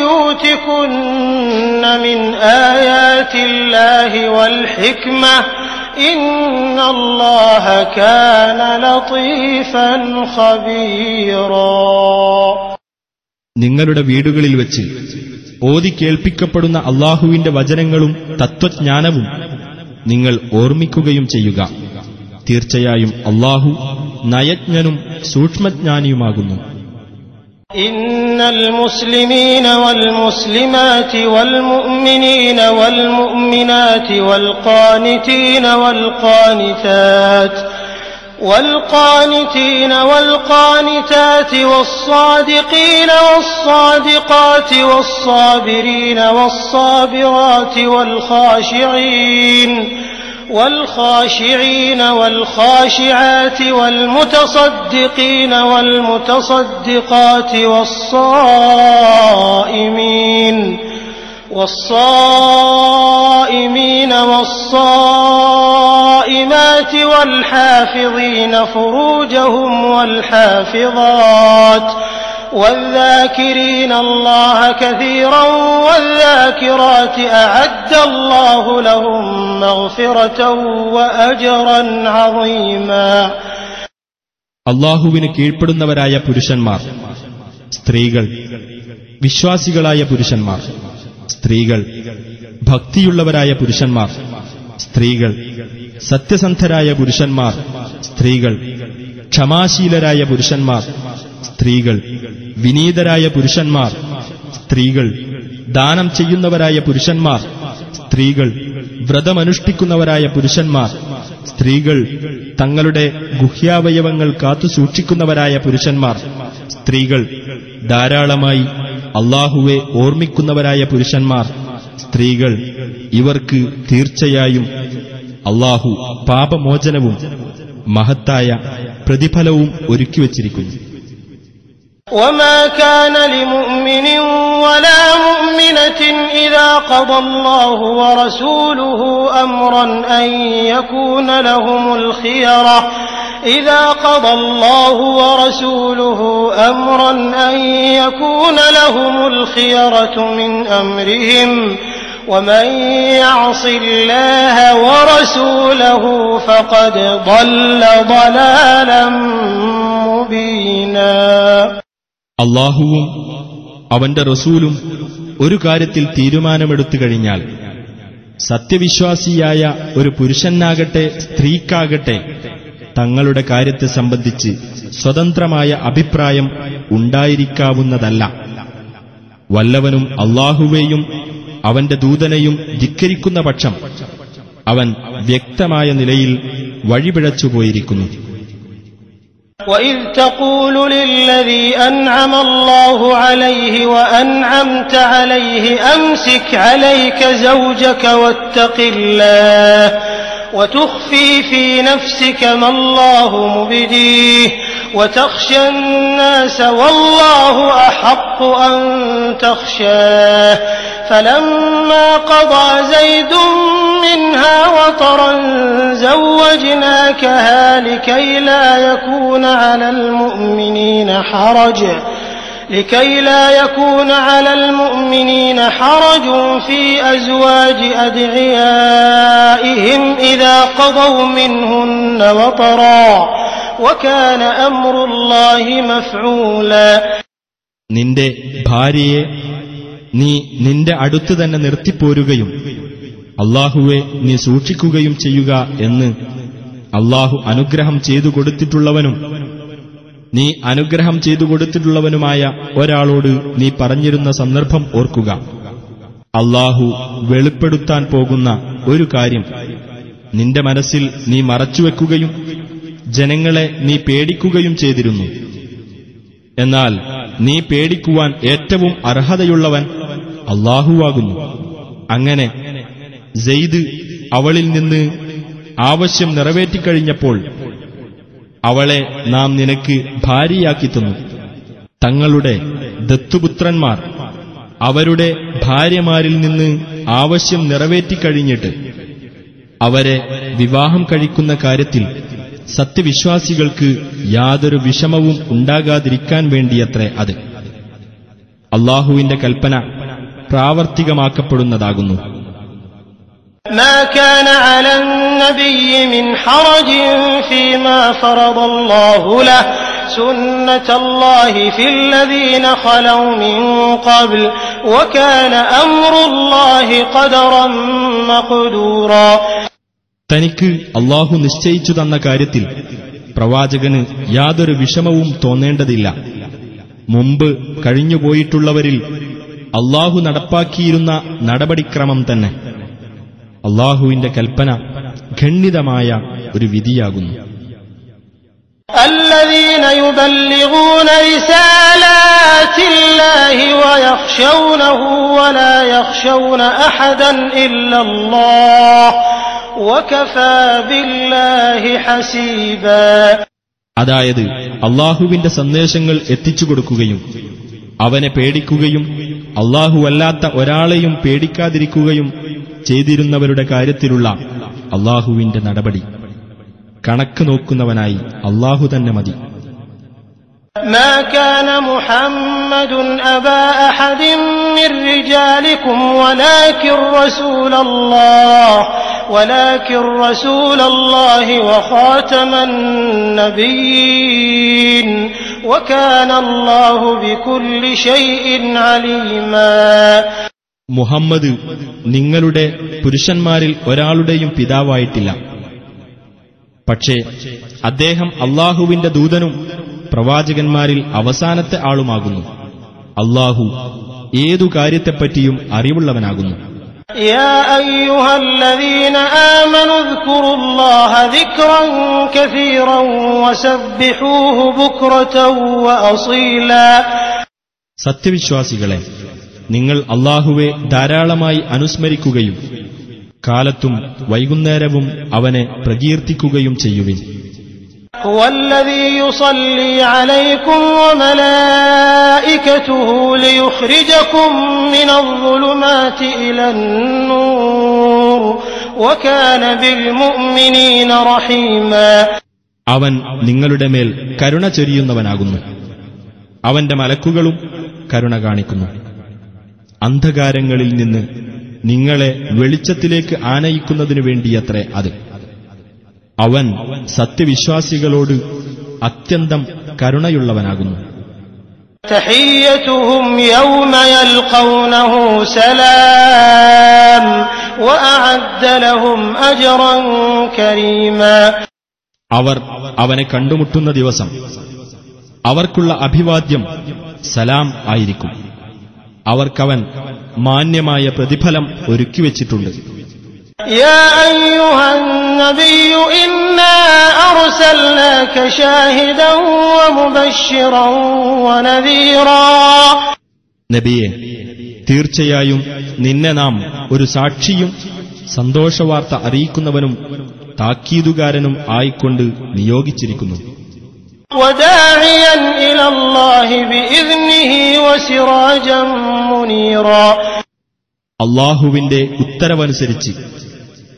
بيوتكن من آيات الله والحكمة إن الله كان لطيفا خبيرا. നിങ്ങളുടെ വീടുകളിൽ വെച്ച് ഓതി കേൾപ്പിക്കപ്പെടുന്ന അല്ലാഹുവിന്റെ വചനങ്ങളും തത്വജ്ഞാനവും നിങ്ങൾ ഓർമ്മിക്കുകയും ചെയ്യുക. തീർച്ചയായും അല്ലാഹു നയജ്ഞനും സൂക്ഷ്മജ്ഞാനിയുമാകുന്നു. إن المسلمين والمسلمات والمؤمنين والمؤمنات والقانتين والقانتات والقانتين والقانتات والصادقين والصادقات والصابرين والصابرات والخاشعين والخاشعين والخاشعات والمتصدقين والمتصدقات والصائمين والصائمين والصائمات والحافظين فروجهم والحافظات والذاكرين الله كثيرا والذاكرات أعد الله لهم مغفرة وأجرا عظيما. അല്ലാഹുവിന് കീഴ്പ്പെടുന്നവരായ പുരുഷന്മാർ, സ്ത്രീകൾ, വിശ്വാസികളായ പുരുഷന്മാർ, സ്ത്രീകൾ, ഭക്തിയുള്ളവരായ പുരുഷന്മാർ, സ്ത്രീകൾ, സത്യസന്ധരായ പുരുഷന്മാർ, സ്ത്രീകൾ, ക്ഷമാശീലരായ പുരുഷന്മാർ, സ്ത്രീകൾ, വിനീതരായ പുരുഷന്മാർ, സ്ത്രീകൾ, ദാനം ചെയ്യുന്നവരായ പുരുഷന്മാർ, സ്ത്രീകൾ, വ്രതമനുഷ്ഠിക്കുന്നവരായ പുരുഷന്മാർ, സ്ത്രീകൾ, തങ്ങളുടെ ഗുഹ്യാവയവങ്ങൾ കാത്തുസൂക്ഷിക്കുന്നവരായ പുരുഷന്മാർ, സ്ത്രീകൾ, ധാരാളമായി അല്ലാഹുവെ ഓർമ്മിക്കുന്നവരായ പുരുഷന്മാർ, സ്ത്രീകൾ, ഇവർക്ക് തീർച്ചയായും അല്ലാഹു പാപമോചനവും മഹത്തായ പ്രതിഫലവും ഒരുക്കിവച്ചിരിക്കുന്നു. وما كان لمؤمن ولا مؤمنة إذا قضى الله ورسوله أمرا أن يكون لهم الخيرة إذا قضى الله ورسوله أمرا أن يكون لهم الخيرة من أمرهم ومن يعص الله ورسوله فقد ضل ضلالا مبينا. അല്ലാഹുവും അവന്റെ റസൂലും ഒരു കാര്യത്തിൽ തീരുമാനമെടുത്തു കഴിഞ്ഞാൽ സത്യവിശ്വാസിയായ ഒരു പുരുഷനാകട്ടെ സ്ത്രീക്കാകട്ടെ തങ്ങളുടെ കാര്യത്തെ സംബന്ധിച്ച് സ്വതന്ത്രമായ അഭിപ്രായം ഉണ്ടായിരിക്കാവുന്നതല്ല. വല്ലവനും അല്ലാഹുവേയും അവന്റെ ദൂതനെയും ധിക്കരിക്കുന്ന പക്ഷം അവൻ വ്യക്തമായ നിലയിൽ വഴിപിഴച്ചുപോയിരിക്കുന്നു. وَإِذْ تَقُولُ لِلَّذِي أَنْعَمَ اللَّهُ عَلَيْهِ وَأَنْعَمْتَ عَلَيْهِ أَمْسِكْ عَلَيْكَ زَوْجَكَ وَاتَّقِ اللَّهَ وَتُخْفِي فِي نَفْسِكَ مَا اللَّهُ مُبْدِيهِ وَتَخْشَى النَّاسَ وَاللَّهُ أَحَقُّ أَن تَخْشَاهُ فَلَمَّا قَضَى زَيْدٌ منها وطرا زوجناكها لكي لا يكون على المؤمنين حرج لكي لا يكون على المؤمنين حرج في أزواج أدعيائهم إذا قضوا منهن وطرا وكان أمر الله مفعولا. നിന്റെ ഭാര്യയെ നീ നിന്റെ അടുത്ത് തന്നെ നിർത്തിപ്പോരുകയും അല്ലാഹുവെ നീ സൂക്ഷിക്കുകയും ചെയ്യുക എന്ന് അല്ലാഹു അനുഗ്രഹം ചെയ്തു കൊടുത്തിട്ടുള്ളവനും നീ അനുഗ്രഹം ചെയ്തു കൊടുത്തിട്ടുള്ളവനുമായ ഒരാളോട് നീ പറഞ്ഞിരുന്ന സന്ദർഭം ഓർക്കുക. അല്ലാഹു വെളിപ്പെടുത്താൻ പോകുന്ന ഒരു കാര്യം നിന്റെ മനസ്സിൽ നീ മറച്ചുവെക്കുകയും ജനങ്ങളെ നീ പേടിക്കുകയും ചെയ്തിരുന്നു. എന്നാൽ നീ പേടിക്കുവാൻ ഏറ്റവും അർഹതയുള്ളവൻ അല്ലാഹുവാകുന്നു. അങ്ങനെ സെയ്ദ് അവളിൽ നിന്ന് ആവശ്യം നിറവേറ്റിക്കഴിഞ്ഞപ്പോൾ അവളെ നാം നിനക്ക് ഭാര്യയാക്കി തന്നു. തങ്ങളുടെ ദത്തുപുത്രന്മാർ അവരുടെ ഭാര്യമാരിൽ നിന്ന് ആവശ്യം നിറവേറ്റിക്കഴിഞ്ഞിട്ട് അവരെ വിവാഹം കഴിക്കുന്ന കാര്യത്തിൽ സത്യവിശ്വാസികൾക്ക് യാതൊരു വിഷമവും ഉണ്ടാകാതിരിക്കാൻ വേണ്ടിയത്രേ അത്. അല്ലാഹുവിന്റെ കൽപ്പന പ്രാവർത്തികമാക്കപ്പെടുന്നതാകുന്നു. ما كان على النبي من حرج فيما فرض الله له سنة الله في الذين خلوا من قبل وكان أمر الله قدرا مقدورا. തനിക്ക് അല്ലാഹു നിശ്ചയിച്ചു തന്ന കാര്യത്തിൽ പ്രവാചകന് യാതൊരു വിഷമവും തോന്നേണ്ടതില്ല. മുമ്പ് കഴിഞ്ഞുപോയിട്ടുള്ളവരിൽ അല്ലാഹു നടപ്പാക്കിയിരുന്ന നടപടിക്രമം തന്നെ. അല്ലാഹുവിന്റെ കൽപ്പന ഖണ്ഡിതമായ ഒരു വിധിയാകുന്നു. الذين يبلغون رسالات الله ويخشونه ولا يخشون أحدا إلا الله وكفى بالله حسيبا. അതായത് അല്ലാഹുവിന്റെ സന്ദേശങ്ങൾ എത്തിച്ചു കൊടുക്കുകയും അവനെ പേടിക്കുകയും അല്ലാഹുവല്ലാത്ത ഒരാളെയും പേടിക്കാതിരിക്കുകയും ചെയ്തിരുന്നവരുടെ കാര്യത്തിലുള്ള അല്ലാഹുവിന്റെ നടപടി കണക്ക് നോക്കുന്നവനായി അല്ലാഹു തന്നെ മതി. ما كان محمد أبا أحد من رجالكم ولكن رسول الله ولكن رسول الله وخاتم النبيين وكان الله بكل شيء عليما. മുഹമ്മദ് നിങ്ങളുടെ പുരുഷന്മാരിൽ ഒരാളുടെയും പിതാവായിട്ടില്ല. പക്ഷേ അദ്ദേഹം അല്ലാഹുവിന്റെ ദൂതനും പ്രവാചകന്മാരിൽ അവസാനത്തെ ആളുമാകുന്നു. അല്ലാഹു ഏതു കാര്യത്തെപ്പറ്റിയും അറിവുള്ളവനാകുന്നു. يا أيها الذين آمنوا اذكروا الله ذكرا كثيرا وسبحوه بكرة وأصيلا. സത്യവിശ്വാസികളെ, നിങ്ങൾ അല്ലാഹുവെ ധാരാളമായി അനുസ്മരിക്കുകയും കാലത്തും വൈകുന്നേരവും അവനെ പ്രകീർത്തിക്കുകയും ചെയ്യുവിൻ. هو الذي يصلي عليكم وملائكته ليخرجكم من الظلمات إلى النور وكان بالمؤمنين رحيما. അവൻ നിങ്ങളുടെ മേൽ കരുണ ചൊരിയുന്നവനാകുന്നു. അവന്റെ മലക്കുകളും കരുണ കാണിക്കുന്നു. അന്ധകാരങ്ങളിൽ നിന്ന് നിങ്ങളെ വെളിച്ചത്തിലേക്ക് ആനയിക്കുന്നതിനു വേണ്ടിയത്രേ അത്. അവൻ സത്യവിശ്വാസികളോട് അത്യന്തം കരുണയുള്ളവനാകുന്നു. تحيتهم يوم يلقونه سلام وأعد لهم أجرا كريما. അവർ അവനെ കണ്ടുമുട്ടുന്ന ദിവസം അവർക്കുള്ള അഭിവാദ്യം സലാം ആയിരിക്കും. അവർക്കവൻ മാന്യമായ പ്രതിഫലം ഒരുക്കിവെച്ചിട്ടുണ്ട്. يا أيها النبي إنا أرسلناك شاهدا ومبشرا ونذيرا. നബിയെ, തീർച്ചയായും നിന്നെ നാം ഒരു സാക്ഷിയും സന്തോഷവാർത്ത അറിയിക്കുന്നവനും താക്കീതുകാരനും ആയിക്കൊണ്ട് നിയോഗിച്ചിരിക്കുന്നു. وداعيا إلى الله بإذنه وسراجا منيرا. അല്ലാഹുവിന്റെ ഉത്തരവനുസരിച്ച്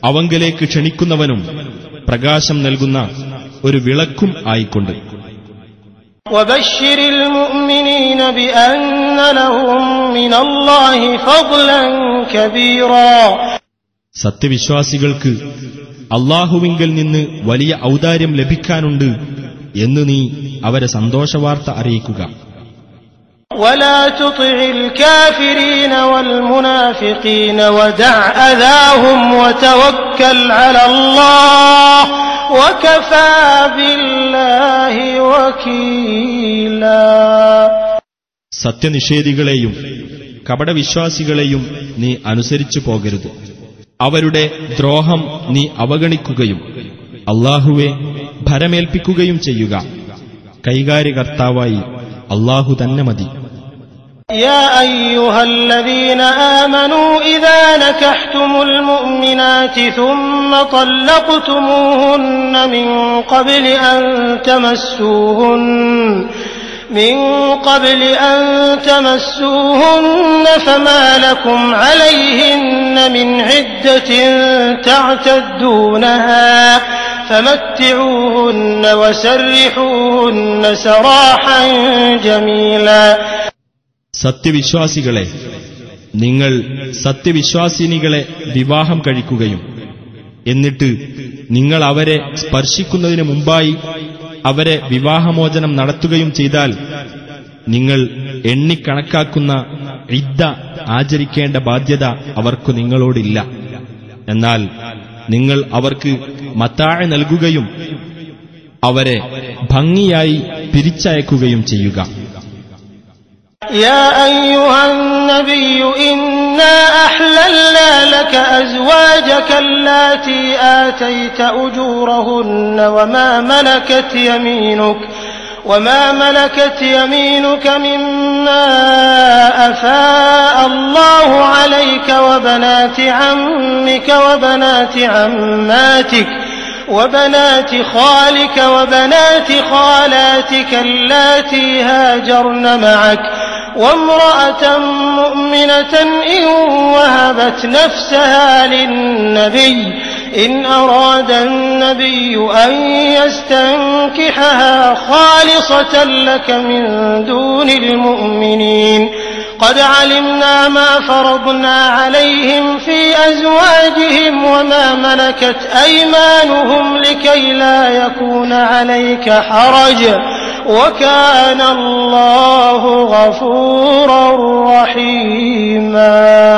അവങ്കലേക്ക് ക്ഷണിക്കുന്നവനും പ്രകാശം നൽകുന്ന ഒരു വിളക്കും ആയിക്കൊണ്ട്. وبشر المؤمنين بأن لهم من الله فضلا كبيرا. സത്യവിശ്വാസികൾക്ക് അല്ലാഹുവിങ്കൽ നിന്ന് വലിയ ഔദാര്യം ലഭിക്കാനുണ്ട് എന്ന് നീ അവരെ സന്തോഷവാർത്ത അറിയിക്കുക. ولا تطع الكافرين والمنافقين ودع أذاهم وتوكل على الله وكفى بالله وكيلا. സത്യനിഷേധികളെയും കപടവിശ്വാസികളെയും നീ അനുസരിച്ചു പോകരുത്. അവരുടെ ദ്രോഹം നീ അവഗണിക്കുകയും അല്ലാഹുവെ ഭരമേൽപ്പിക്കുകയും ചെയ്യുക. കൈകാര്യകർത്താവായി അല്ലാഹു തന്നെ മതി. يا أيها الذين آمنوا إذا نكحتم المؤمنات ثم طلقتموهن من قبل أن تمسوهن من قبل أن تمسوهن فما لكم عليهن من عدة تعتدونها فمتعوهن وسرحوهن سراحا جميلا. സത്യവിശ്വാസികളെ, നിങ്ങൾ സത്യവിശ്വാസിനികളെ വിവാഹം കഴിക്കുകയും എന്നിട്ട് നിങ്ങൾ അവരെ സ്പർശിക്കുന്നതിന് മുമ്പായി അവരെ വിവാഹമോചനം നടത്തുകയും ചെയ്താൽ നിങ്ങൾ എണ്ണിക്കണക്കാക്കുന്ന ഇദ്ദ ആചരിക്കേണ്ട ബാധ്യത അവർക്ക് നിങ്ങളോടില്ല. എന്നാൽ നിങ്ങൾ അവർക്ക് മത്താഅ് നൽകുകയും അവരെ ഭംഗിയായി പിരിച്ചയക്കുകയും ചെയ്യുക. يا أيها النبي إنا أحللنا لك أزواجك اللاتي آتيت أجورهن وما ملكت يمينك وما ملكت يمينك مما أفاء الله عليك وبنات عمك وبنات عماتك وبنات خالك وبنات خالاتك اللاتي هاجرن معك وامرأة مؤمنة إن وهبت نفسها للنبي إن أراد النبي أن يستنكحها خالصة لك من دون المؤمنين قد علمنا ما فرضنا عليهم في أزواجهم وما ملكت أيمانهم لكي لا يكون عليك حرج وكان الله غفورا رحيما.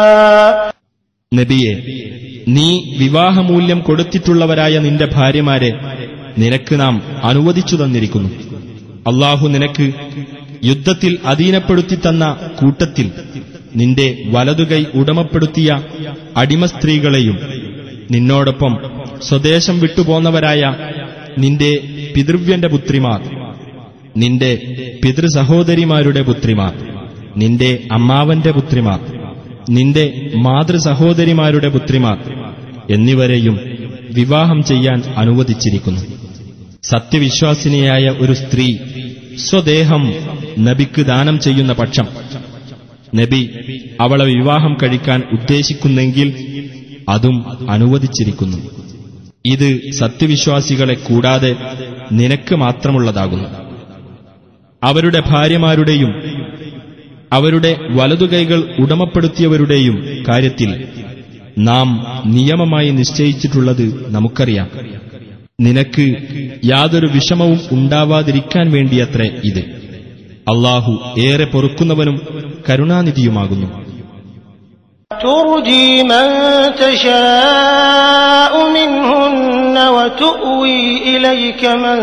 നബിയെ, നീ വിവാഹമൂല്യം കൊടുത്തിട്ടുള്ളവരായ നിന്റെ ഭാര്യമാരെ നിനക്ക് നാം അനുവദിച്ചു തന്നിരിക്കുന്നു. അല്ലാഹു നിനക്ക് യുദ്ധത്തിൽ അധീനപ്പെടുത്തി തന്ന കൂട്ടത്തിൽ നിന്റെ വലതുകൈ ഉടമപ്പെടുത്തിയ അടിമസ്ത്രീകളെയും നിന്നോടൊപ്പം സ്വദേശം വിട്ടുപോന്നവരായ നിന്റെ പിതൃവ്യന്റെ പുത്രിമാർ, നിന്റെ പിതൃസഹോദരിമാരുടെ പുത്രിമാർ, നിന്റെ അമ്മാവന്റെ പുത്രിമാർ, നിന്റെ മാതൃസഹോദരിമാരുടെ പുത്രിമാർ എന്നിവരെയും വിവാഹം ചെയ്യാൻ അനുവദിച്ചിരിക്കുന്നു. സത്യവിശ്വാസിനിയായ ഒരു സ്ത്രീ സ്വദേഹം നബിക്ക് ദാനം ചെയ്യുന്ന പക്ഷം നബി അവളെ വിവാഹം കഴിക്കാൻ ഉദ്ദേശിക്കുന്നെങ്കിൽ അതും അനുവദിച്ചിരിക്കുന്നു. ഇത് സത്യവിശ്വാസികളെ കൂടാതെ നിനക്ക് മാത്രമുള്ളതാകുന്നു. അവരുടെ ഭാര്യമാരുടെയും അവരുടെ വലതുകൈകൾ ഉടമപ്പെടുത്തിയവരുടെയും കാര്യത്തിൽ നാം നിയമമായി നിശ്ചയിച്ചിട്ടുള്ളത് നമുക്കറിയാം. നിനക്ക് യാതൊരു വിഷമവും ഉണ്ടാവാതിരിക്കാൻ വേണ്ടിയത്രേ ഇത്. അല്ലാഹു ഏറെ പൊറുക്കുന്നവനും കരുണാനിധിയുമാകുന്നു. ترجي من تشاء منهن وتؤوي إليك من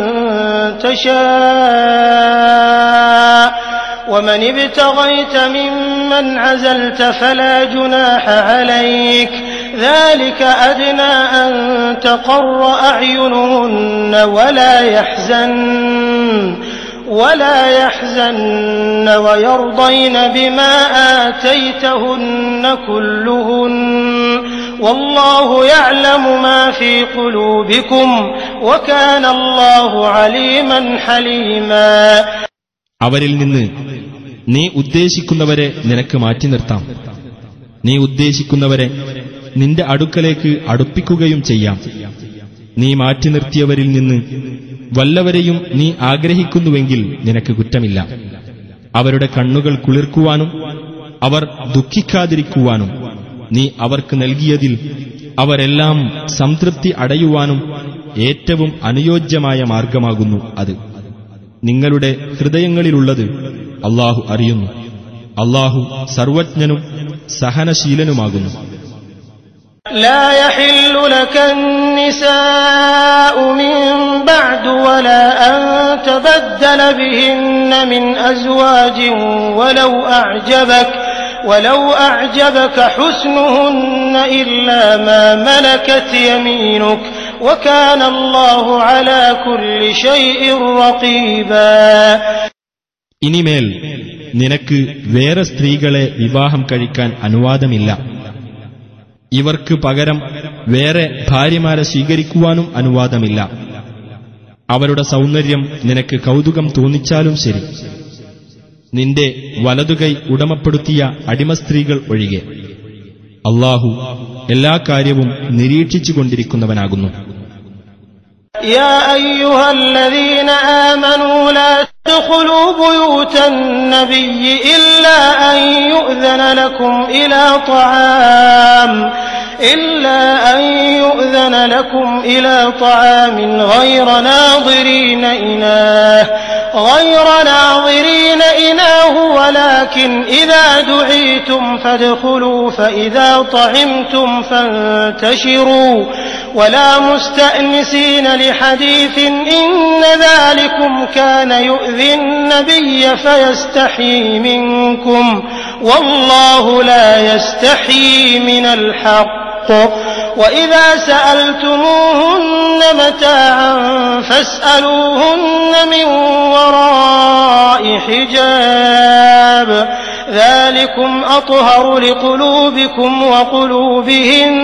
تشاء ومن ابتغيت ممن عزلت فلا جناح عليك ذلك أدنى أن تقر أعينهن ولا يحزن ولا يحزن ويرضين بما آتيتهن كلهن والله يعلم ما في قلوبكم وكان الله عليما حليما. അവരിൽ നിന്ന് നീ ഉദ്ദേശിക്കുന്നവരെ നിനക്ക് മാറ്റി നിർത്താം. നീ ഉദ്ദേശിക്കുന്നവരെ നിന്റെ അടുക്കലേക്ക് അടുപ്പിക്കുകയും ചെയ്യാം. നീ മാറ്റി നിർത്തിയവരിൽ നിന്ന് വല്ലവരെയും നീ ആഗ്രഹിക്കുന്നുവെങ്കിൽ നിനക്ക് കുറ്റമില്ല. അവരുടെ കണ്ണുകൾ കുളിർക്കുവാനും അവർ ദുഃഖിക്കാതിരിക്കുവാനും നീ അവർക്ക് നൽകിയതിൽ അവരെല്ലാം സംതൃപ്തി അടയുവാനും ഏറ്റവും അനുയോജ്യമായ മാർഗമാകുന്നു അത്. നിങ്ങളുടെ ഹൃദയങ്ങളിലുള്ളത് അല്ലാഹു അറിയുന്നു. അല്ലാഹു സർവജ്ഞനും സഹനശീലനുമാകുന്നു. لا يحل لك النساء من بعد ولا أن تبدل بهن من أزواج ولو أعجبك ولو أعجبك حسنهن إلا ما ملكت يمينك وكان الله على كل شيء رقيبا. ഇനിമേൽ നിനക്ക് വേറെ സ്ത്രീകളെ വിവാഹം കഴിക്കാൻ അനുവാദമില്ല. ഇവർക്ക് പകരം വേറെ ഭാര്യമാരെ സ്വീകരിക്കുവാനും അനുവാദമില്ല. അവരുടെ സൗന്ദര്യം നിനക്ക് കൗതുകം തോന്നിച്ചാലും ശരി, നിന്റെ വലതുകൈ ഉടമപ്പെടുത്തിയ അടിമസ്ത്രീകൾ ഒഴികെ. അല്ലാഹു എല്ലാ കാര്യവും നിരീക്ഷിച്ചുകൊണ്ടിരിക്കുന്നവനാകുന്നു. يا أيها الذين آمنوا لا تدخلوا بيوت النبي إلا أن يؤذن لكم إلى طعام إلا أن يؤذن لكم إلى طعام غير ناظرين إناه غير ناظرين إناه ولكن إذا دعيتم فادخلوا فإذا طعمتم فانتشروا ولا مستأنسين لحديث إن ذلكم كان يؤذي النبي فيستحيي منكم والله لا يستحيي من الحق وإذا سألتموهن متاعا فاسألوهن من وراء حجاب ذلكم أطهر لقلوبكم وقلوبهن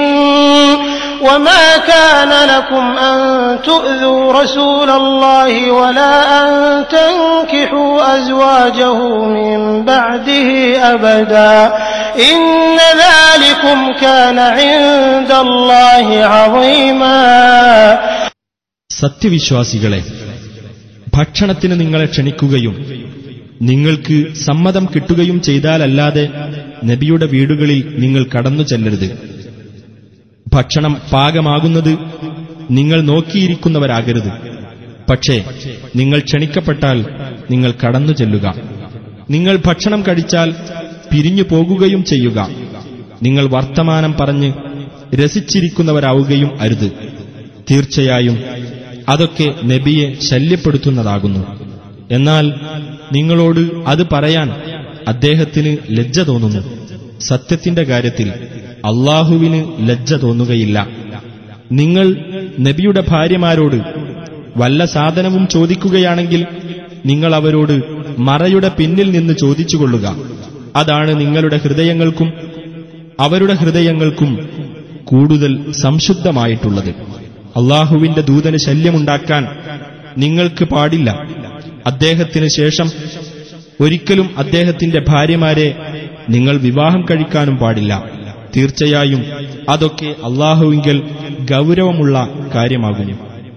وما كان لكم أن تؤذوا رسول الله ولا أن تنكحوا أزواجه من بعده أبدا إن ذلكم كان عند الله عظيما. സത്യവിശ്വാസികളെ, ഭക്ഷണത്തിന് നിങ്ങളെ ക്ഷണിക്കുകയും നിങ്ങൾക്ക് സമ്മതം കിട്ടുകയും ചെയ്താലല്ലാതെ നബിയുടെ വീടുകളിൽ നിങ്ങൾ കടന്നു ചെല്ലരുത്. ഭക്ഷണം പാകമാകുന്നത് നിങ്ങൾ നോക്കിയിരിക്കുന്നവരാകരുത്. പക്ഷേ നിങ്ങൾ ക്ഷണിക്കപ്പെട്ടാൽ നിങ്ങൾ കടന്നു ചെല്ലുക. നിങ്ങൾ ഭക്ഷണം കഴിച്ചാൽ പിരിഞ്ഞു പോകുകയും ചെയ്യുക. നിങ്ങൾ വർത്തമാനം പറഞ്ഞ് രസിച്ചിരിക്കുന്നവരാവുകയും അരുത്. തീർച്ചയായും അതൊക്കെ നബിയെ ശല്യപ്പെടുത്തുന്നതാകുന്നു. എന്നാൽ നിങ്ങളോട് അത് പറയാൻ അദ്ദേഹത്തിന് ലജ്ജ തോന്നുന്നു. സത്യത്തിന്റെ കാര്യത്തിൽ അല്ലാഹുവിന് ലജ്ജ തോന്നുകയില്ല. നിങ്ങൾ നബിയുടെ ഭാര്യമാരോട് വല്ല സാധനവും ചോദിക്കുകയാണെങ്കിൽ നിങ്ങൾ അവരോട് മറയുടെ പിന്നിൽ നിന്ന് ചോദിച്ചുകൊള്ളുക. അതാണ് നിങ്ങളുടെ ഹൃദയങ്ങൾക്കും അവരുടെ ഹൃദയങ്ങൾക്കും കൂടുതൽ സംശുദ്ധമായിട്ടുള്ളത്. അല്ലാഹുവിന്റെ ദൂതന് ശല്യമുണ്ടാക്കാൻ നിങ്ങൾക്ക് പാടില്ല. അദ്ദേഹത്തിന് ശേഷം ഒരിക്കലും അദ്ദേഹത്തിന്റെ ഭാര്യമാരെ നിങ്ങൾ വിവാഹം കഴിക്കാനും പാടില്ല. തീർച്ചയായും അതൊക്കെ അല്ലാഹുവിങ്കൽ ഗൗരവമുള്ള കാര്യമാകുന്നു.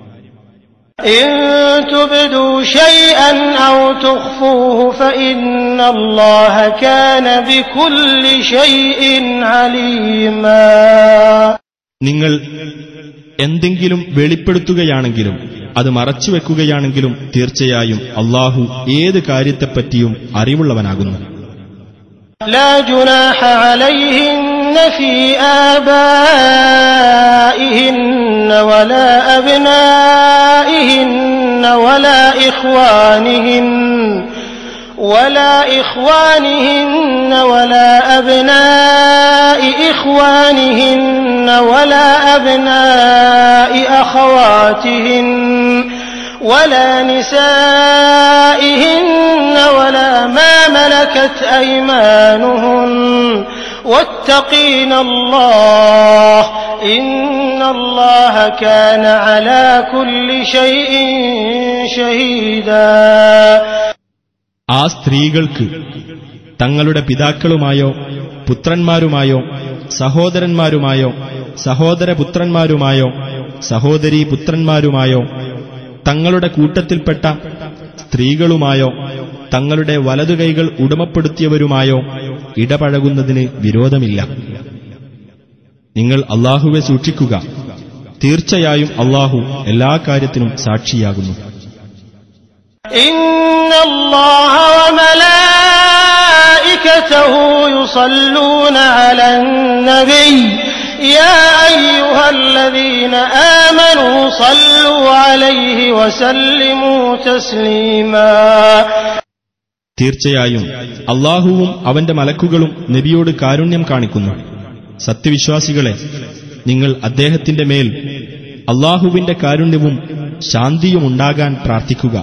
إن تبدوا شيئا أو تخفوه فإن الله كان بكل شيء عليما. നിങ്ങൾ എന്തെങ്കിലും വെളിപ്പെടുത്തുകയാണെങ്കിലും അത് മറച്ചുവെക്കുകയാണെങ്കിലും തീർച്ചയായും അല്ലാഹു ഏത് കാര്യത്തെപ്പറ്റിയും അറിവുള്ളവനാകുന്നു. لا جناح عليهن في آبائهن ولا أبنائهن ولا إخوانهن ولا إخوانهن ولا أبناء إخوانهن ولا أبناء أخواتهن ولا نسائهن ولا ما ملكت أيمانهن واتقين الله إن الله كان على كل شيء شهيدا. ആ സ്ത്രീകൾക്ക് തങ്ങളുടെ പിതാക്കളുമായോ പുത്രന്മാരുമായോ സഹോദരന്മാരുമായോ സഹോദരപുത്രന്മാരുമായോ സഹോദരീ പുത്രന്മാരുമായോ തങ്ങളുടെ കൂട്ടത്തിൽപ്പെട്ട സ്ത്രീകളുമായോ തങ്ങളുടെ വലതുകൈകൾ ഉടമപ്പെടുത്തിയവരുമായോ ഇടപഴകുന്നതിന് വിരോധമില്ല. നിങ്ങൾ അല്ലാഹുവെ സൂക്ഷിക്കുക, തീർച്ചയായും അല്ലാഹു എല്ലാ കാര്യത്തിനും സാക്ഷിയാകുന്നു. ഇന്നല്ലാഹ വമലായികതഹു യുസല്ലൂന അലൻ നബി യാ അയ്യുഹല്ലദീന ആമനൂ സല്ലു അലൈഹി വസല്ലിമൂ തസ്ലീമാ. തീർച്ചയായും അല്ലാഹുവും അവന്റെ മലക്കുകളും നബിയോട് കാരുണ്യം കാണിക്കുന്നു. സത്യവിശ്വാസികളെ, നിങ്ങൾ അദ്ദേഹത്തിന്റെ മേൽ അല്ലാഹുവിന്റെ കാരുണ്യവും ശാന്തിയുമുണ്ടാകാൻ പ്രാർത്ഥിക്കുക.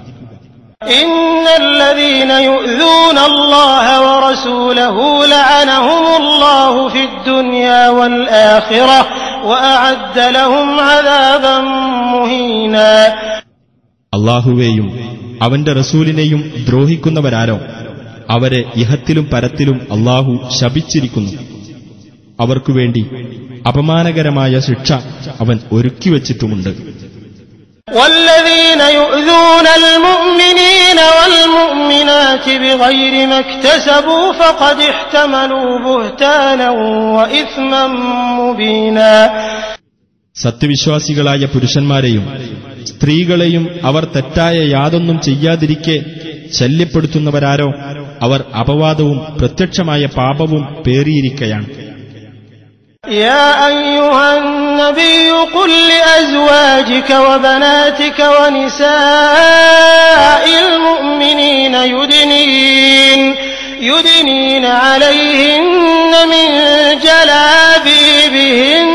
ഇന്നല്ലദീന യുഅ്ദൂന അല്ലാഹ വറസൂലഹു ലഅനഹുമുല്ലാഹു ഫിദ്ദുനിയാ വൽ ആഖിറ വഅഅദ്ദ ലഹും അദാബൻ മുഹീനാ. അല്ലാഹുവേയും അവന്റെ റസൂലിനെയും ദ്രോഹിക്കുന്നവരാരോ അവരെ ഇഹത്തിലും പരത്തിലും അല്ലാഹു ശപിച്ചിരിക്കുന്നു. അവർക്കുവേണ്ടി അപമാനകരമായ ശിക്ഷ അവൻ ഒരുക്കിവച്ചിട്ടുമുണ്ട്. വല്ലദീന യുഅ്ദൂനൽ മുഅ്മിനീന വൽ മുഅ്മിനാതി ബിഗൈരി മക്തസബൂ ഫഖദ് ഇഹ്തമലൂ ബുഹ്താനൻ വഇസ്മൻ മുബീനാ. സത്യവിശ്വാസികളായ പുരുഷന്മാരെയും സ്ത്രീകളെയും അവർ തെറ്റായ യാതൊന്നും ചെയ്യാതിരിക്കെ ശല്യപ്പെടുത്തുന്നവരാരോ അവർ അപവാദവും പ്രത്യക്ഷമായ പാപവും പേറിയിരിക്കയാണ്. يا أيها النبي قل لأزواجك وبناتك ونساء المؤمنين يدنين يدنين عليهن من جلابيبهن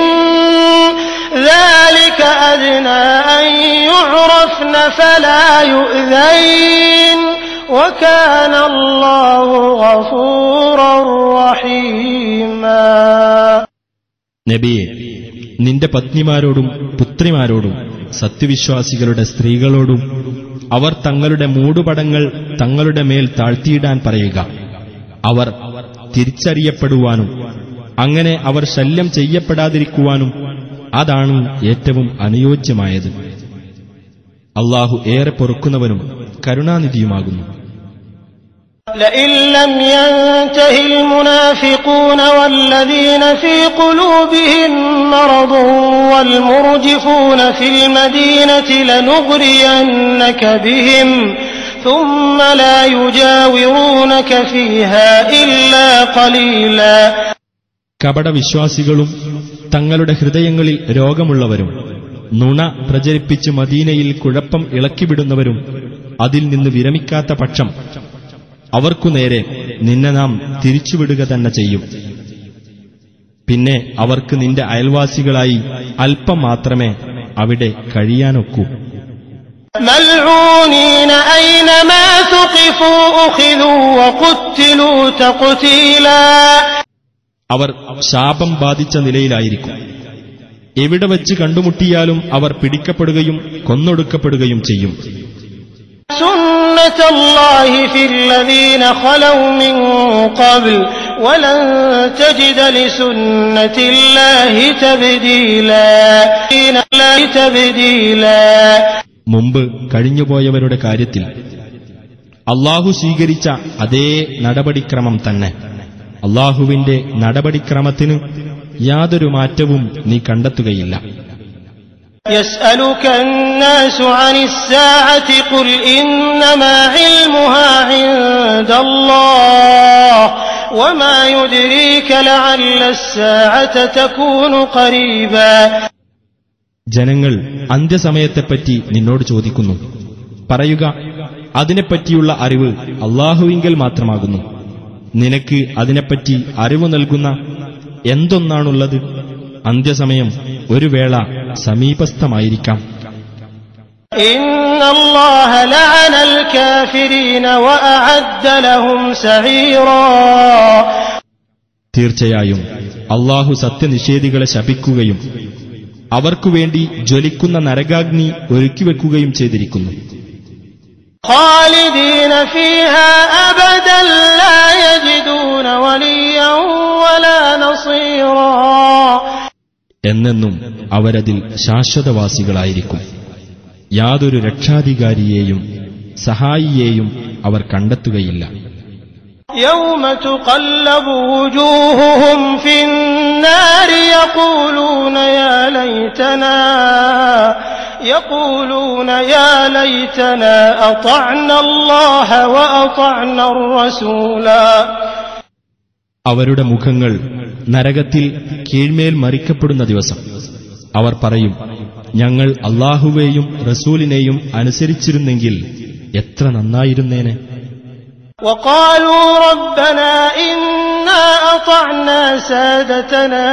ذلك أدنى أن يعرفن فلا يؤذين وكان الله غفورا رحيما. നബിയെ, നിന്റെ പത്നിമാരോടും പുത്രിമാരോടും സത്യവിശ്വാസികളുടെ സ്ത്രീകളോടും അവർ തങ്ങളുടെ മൂടുപടങ്ങൾ തങ്ങളുടെ മേൽ താഴ്ത്തിയിടാൻ പറയുക. അവർ തിരിച്ചറിയപ്പെടുവാനും അങ്ങനെ അവർ ശല്യം ചെയ്യപ്പെടാതിരിക്കുവാനും അതാണ് ഏറ്റവും അനുയോജ്യമായത്. അല്ലാഹു ഏറെ പൊറുക്കുന്നവനും കരുണാനിധിയുമാകുന്നു. لئن لم ينته المنافقون والذين في قلوبهم مرض والمرجفون في المدينة لنغرينك بهم ثم لا يجاورونك فيها إلا قليلا. കപടവിശ്വാസികളും തങ്ങളുടെ ഹൃദയങ്ങളിൽ രോഗമുള്ളവരും നുണ പ്രചരിപ്പിച്ച് മദീനയിൽ കുഴപ്പം ഇളക്കിവിടുന്നവരും അതിൽ നിന്ന് വിരമിക്കാത്ത പക്ഷം അവർക്കുനേരെ നിന്നെ നാം തിരിച്ചുവിടുക തന്നെ ചെയ്യും. പിന്നെ അവർക്ക് നിന്റെ അയൽവാസികളായി അല്പം മാത്രമേ അവിടെ കഴിയാനൊക്കൂ. ملعونين أينما ثقفوا أخذوا وقتلوا تقتيلا. അവർ ശാപം ബാധിച്ച നിലയിലായിരിക്കും. എവിടെ വച്ച് കണ്ടുമുട്ടിയാലും അവർ പിടിക്കപ്പെടുകയും കൊന്നൊടുക്കപ്പെടുകയും ചെയ്യും. سنة الله في الذين خلوا من قبل ولن تجد لسنة الله تبديلا. മുമ്പ് കഴിഞ്ഞുപോയവരുടെ കാര്യത്തിൽ അല്ലാഹു സ്വീകരിച്ച അതേ നടപടിക്രമം തന്നെ. അല്ലാഹുവിന്റെ നടപടിക്രമത്തിന് യാതൊരു മാറ്റവും നീ കണ്ടെത്തുകയില്ല. يسألك الناس عن الساعة قل إنما علمها عند الله وما يدريك لعل الساعة تكون قريبا. ജനങ്ങൾ അന്ത്യസമയത്തെപ്പറ്റി നിന്നോട് ചോദിക്കുന്നു. പറയുക, അതിനെപ്പറ്റിയുള്ള അറിവ് അല്ലാഹുവിങ്കൽ മാത്രമാകുന്നു. നിനക്ക് അതിനെപ്പറ്റി അറിവ് നൽകുന്ന എന്തൊന്നാണുള്ളത്? അന്ത്യസമയം ഒരു വേള സമീപസ്ഥമായിരിക്കാം. ഇന്നല്ലാഹ ലഅനൽ കാഫിരീന വഅഅദ്ദ ലഹും സഈറാ. തീർച്ചയായും അല്ലാഹു സത്യനിഷേധികളെ ശപിക്കുകയും അവർക്കുവേണ്ടി ജ്വലിക്കുന്ന നരകാഗ്നി ഒരുക്കിവെക്കുകയും ചെയ്തിരിക്കുന്നു. ഖാലിദീന ഫീഹാ അബദൻ ലാ യജിദൂന വലിയ്യൻ വലാ നസീറാ. എന്നെന്നും അവരതിൽ ശാശ്വതവാസികളായിരിക്കും. യാതൊരു രക്ഷാധികാരിയെയും സഹായിയെയും അവർ കണ്ടെത്തുകയില്ല. يوم تقلب وجوههم في النار يقولون يا ليتنا يقولون يا ليتنا أطعنا الله وأطعنا الرسولا. അവരുടെ മുഖങ്ങൾ നരകത്തിൽ കീഴ്മേൽ മറിക്കപ്പെടുന്ന ദിവസം അവർ പറയും, ഞങ്ങൾ അല്ലാഹുവേയും റസൂലിനെയും അനുസരിച്ചിരുന്നെങ്കിൽ എത്ര നന്നായിരുന്നേനെ. وقالوا ربنا إنا أطعنا سادتنا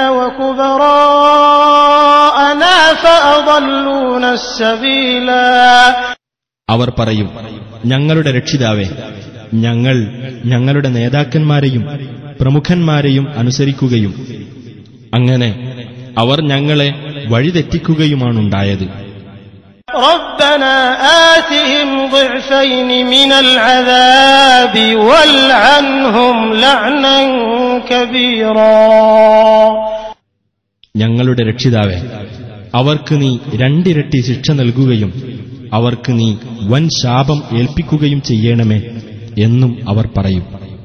وكبراءنا فأضلونا السبيلا. അവർ പറയും, ഞങ്ങളുടെ രക്ഷിതാവേ, ഞങ്ങൾ ഞങ്ങളുടെ നേതാക്കന്മാരെയും പ്രമുഖന്മാരെയും അനുസരിക്കുകയും അങ്ങനെ അവർ ഞങ്ങളെ വഴിതെറ്റിക്കുകയുമാണുണ്ടായത്. ربنا آتهم ضعفين من العذاب والعنهم لعنا كبيرا. ഞങ്ങളുടെ രക്ഷിതാവേ, അവർക്ക് നീ രണ്ടിരട്ടി ശിക്ഷ നൽകുകയും അവർക്ക് നീ വൻ ശാപം ഏൽപ്പിക്കുകയും ചെയ്യണമേ എന്നും അവർ പറയും.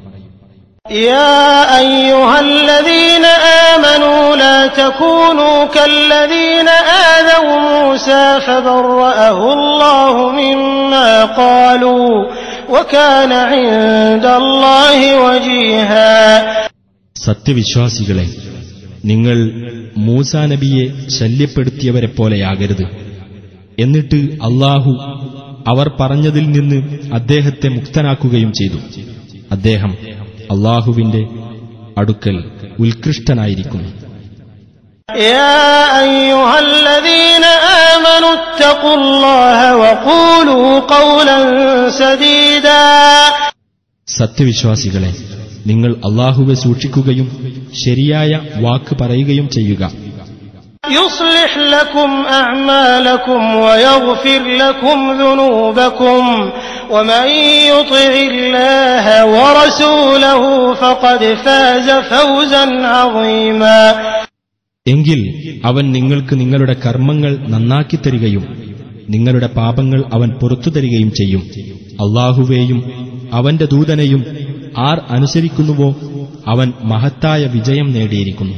يا أيها الذين آمنوا لا تكونوا كالذين آذوا موسى فبرأه الله مما قالوا وكان عند الله وجيها. സത്യവിശ്വാസികളെ, നിങ്ങൾ മൂസാ നബിയെ ശല്യപ്പെടുത്തിയവരെപ്പോലെയാകരുത്. എന്നിട്ട് അല്ലാഹു അവർ പറഞ്ഞതിൽ നിന്ന് അദ്ദേഹത്തെ മുക്തനാക്കുകയും ചെയ്തു. അദ്ദേഹം അല്ലാഹുവിന്റെ അടുക്കൽ ഉത്കൃഷ്ടനായിരിക്കുന്നു. يا أيها الذين آمنوا اتقوا الله وقولوا قولا سديدا. സത്യവിശ്വാസികളെ, നിങ്ങൾ അല്ലാഹുവെ സൂക്ഷിക്കുകയും ശരിയായ വാക്ക് പറയുകയും ചെയ്യുക. يصلح لكم أعمالكم ويغفر لكم ذنوبكم ومن يطع الله ورسوله فقد فاز فوزا عظيما. എങ്കിൽ അവൻ നിങ്ങൾക്ക് നിങ്ങളുടെ കർമ്മങ്ങൾ നന്നാക്കിത്തരികയും നിങ്ങളുടെ പാപങ്ങൾ അവൻ പുറത്തു തരികയും ചെയ്യും. അല്ലാഹുവേയും അവന്റെ ദൂതനെയും ആർ അനുസരിക്കുന്നുവോ അവൻ മഹത്തായ വിജയം നേടിയിരിക്കുന്നു.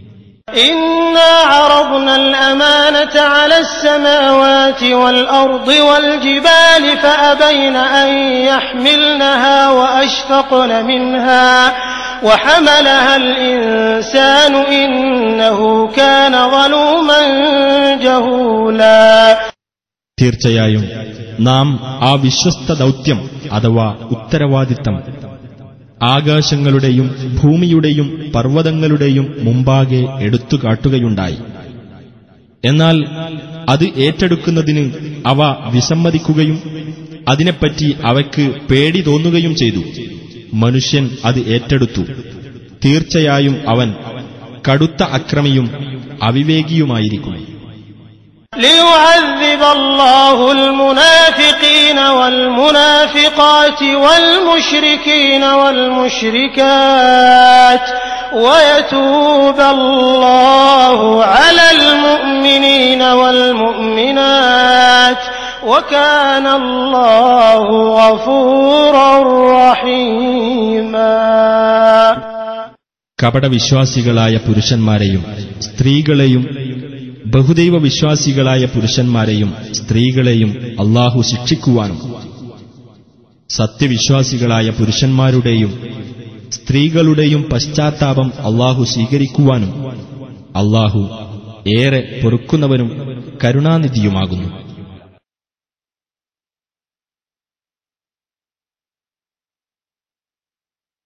إنا عرضنا الأمانة على السماوات والأرض والجبال فأبين أن يحملنها وأشفقن منها وحملها الإنسان إنه كان ظلوما جهولا. തീർച്ചയായും നാം ആ വിശ്വസ്ത ദൗത്യം അഥവാ ഉത്തരവാദിത്തം ആകാശങ്ങളുടെയും ഭൂമിയുടെയും പർവ്വതങ്ങളുടെയും മുമ്പാകെ എടുത്തുകാട്ടുകയുണ്ടായി. എന്നാൽ അത് ഏറ്റെടുക്കുന്നതിന് അവ വിസമ്മതിക്കുകയും അതിനെപ്പറ്റി അവയ്ക്ക് പേടി തോന്നുകയും ചെയ്തു. മനുഷ്യൻ അത് ഏറ്റെടുത്തു. തീർച്ചയായും അവൻ കടുത്ത അക്രമിയും അവിവേകിയുമായിരിക്കുന്നു. ليعذب الله المنافقين والمنافقات والمشركين والمشركات ويتوب الله على المؤمنين والمؤمنات وكان الله غفورا رحيما. കപടവിശ്വാസികളായ പുരുഷന്മാരെയും സ്ത്രീകളെയും ബഹുദൈവ വിശ്വാസികളായ പുരുഷന്മാരെയും സ്ത്രീകളെയും അല്ലാഹു ശിക്ഷിക്കുവാനും സത്യവിശ്വാസികളായ പുരുഷന്മാരുടെയും സ്ത്രീകളുടെയും പശ്ചാത്താപം അല്ലാഹു സ്വീകരിക്കുവാനും അല്ലാഹു ഏറെ പൊറുക്കുന്നവനും കരുണാനിധിയുമാകുന്നു.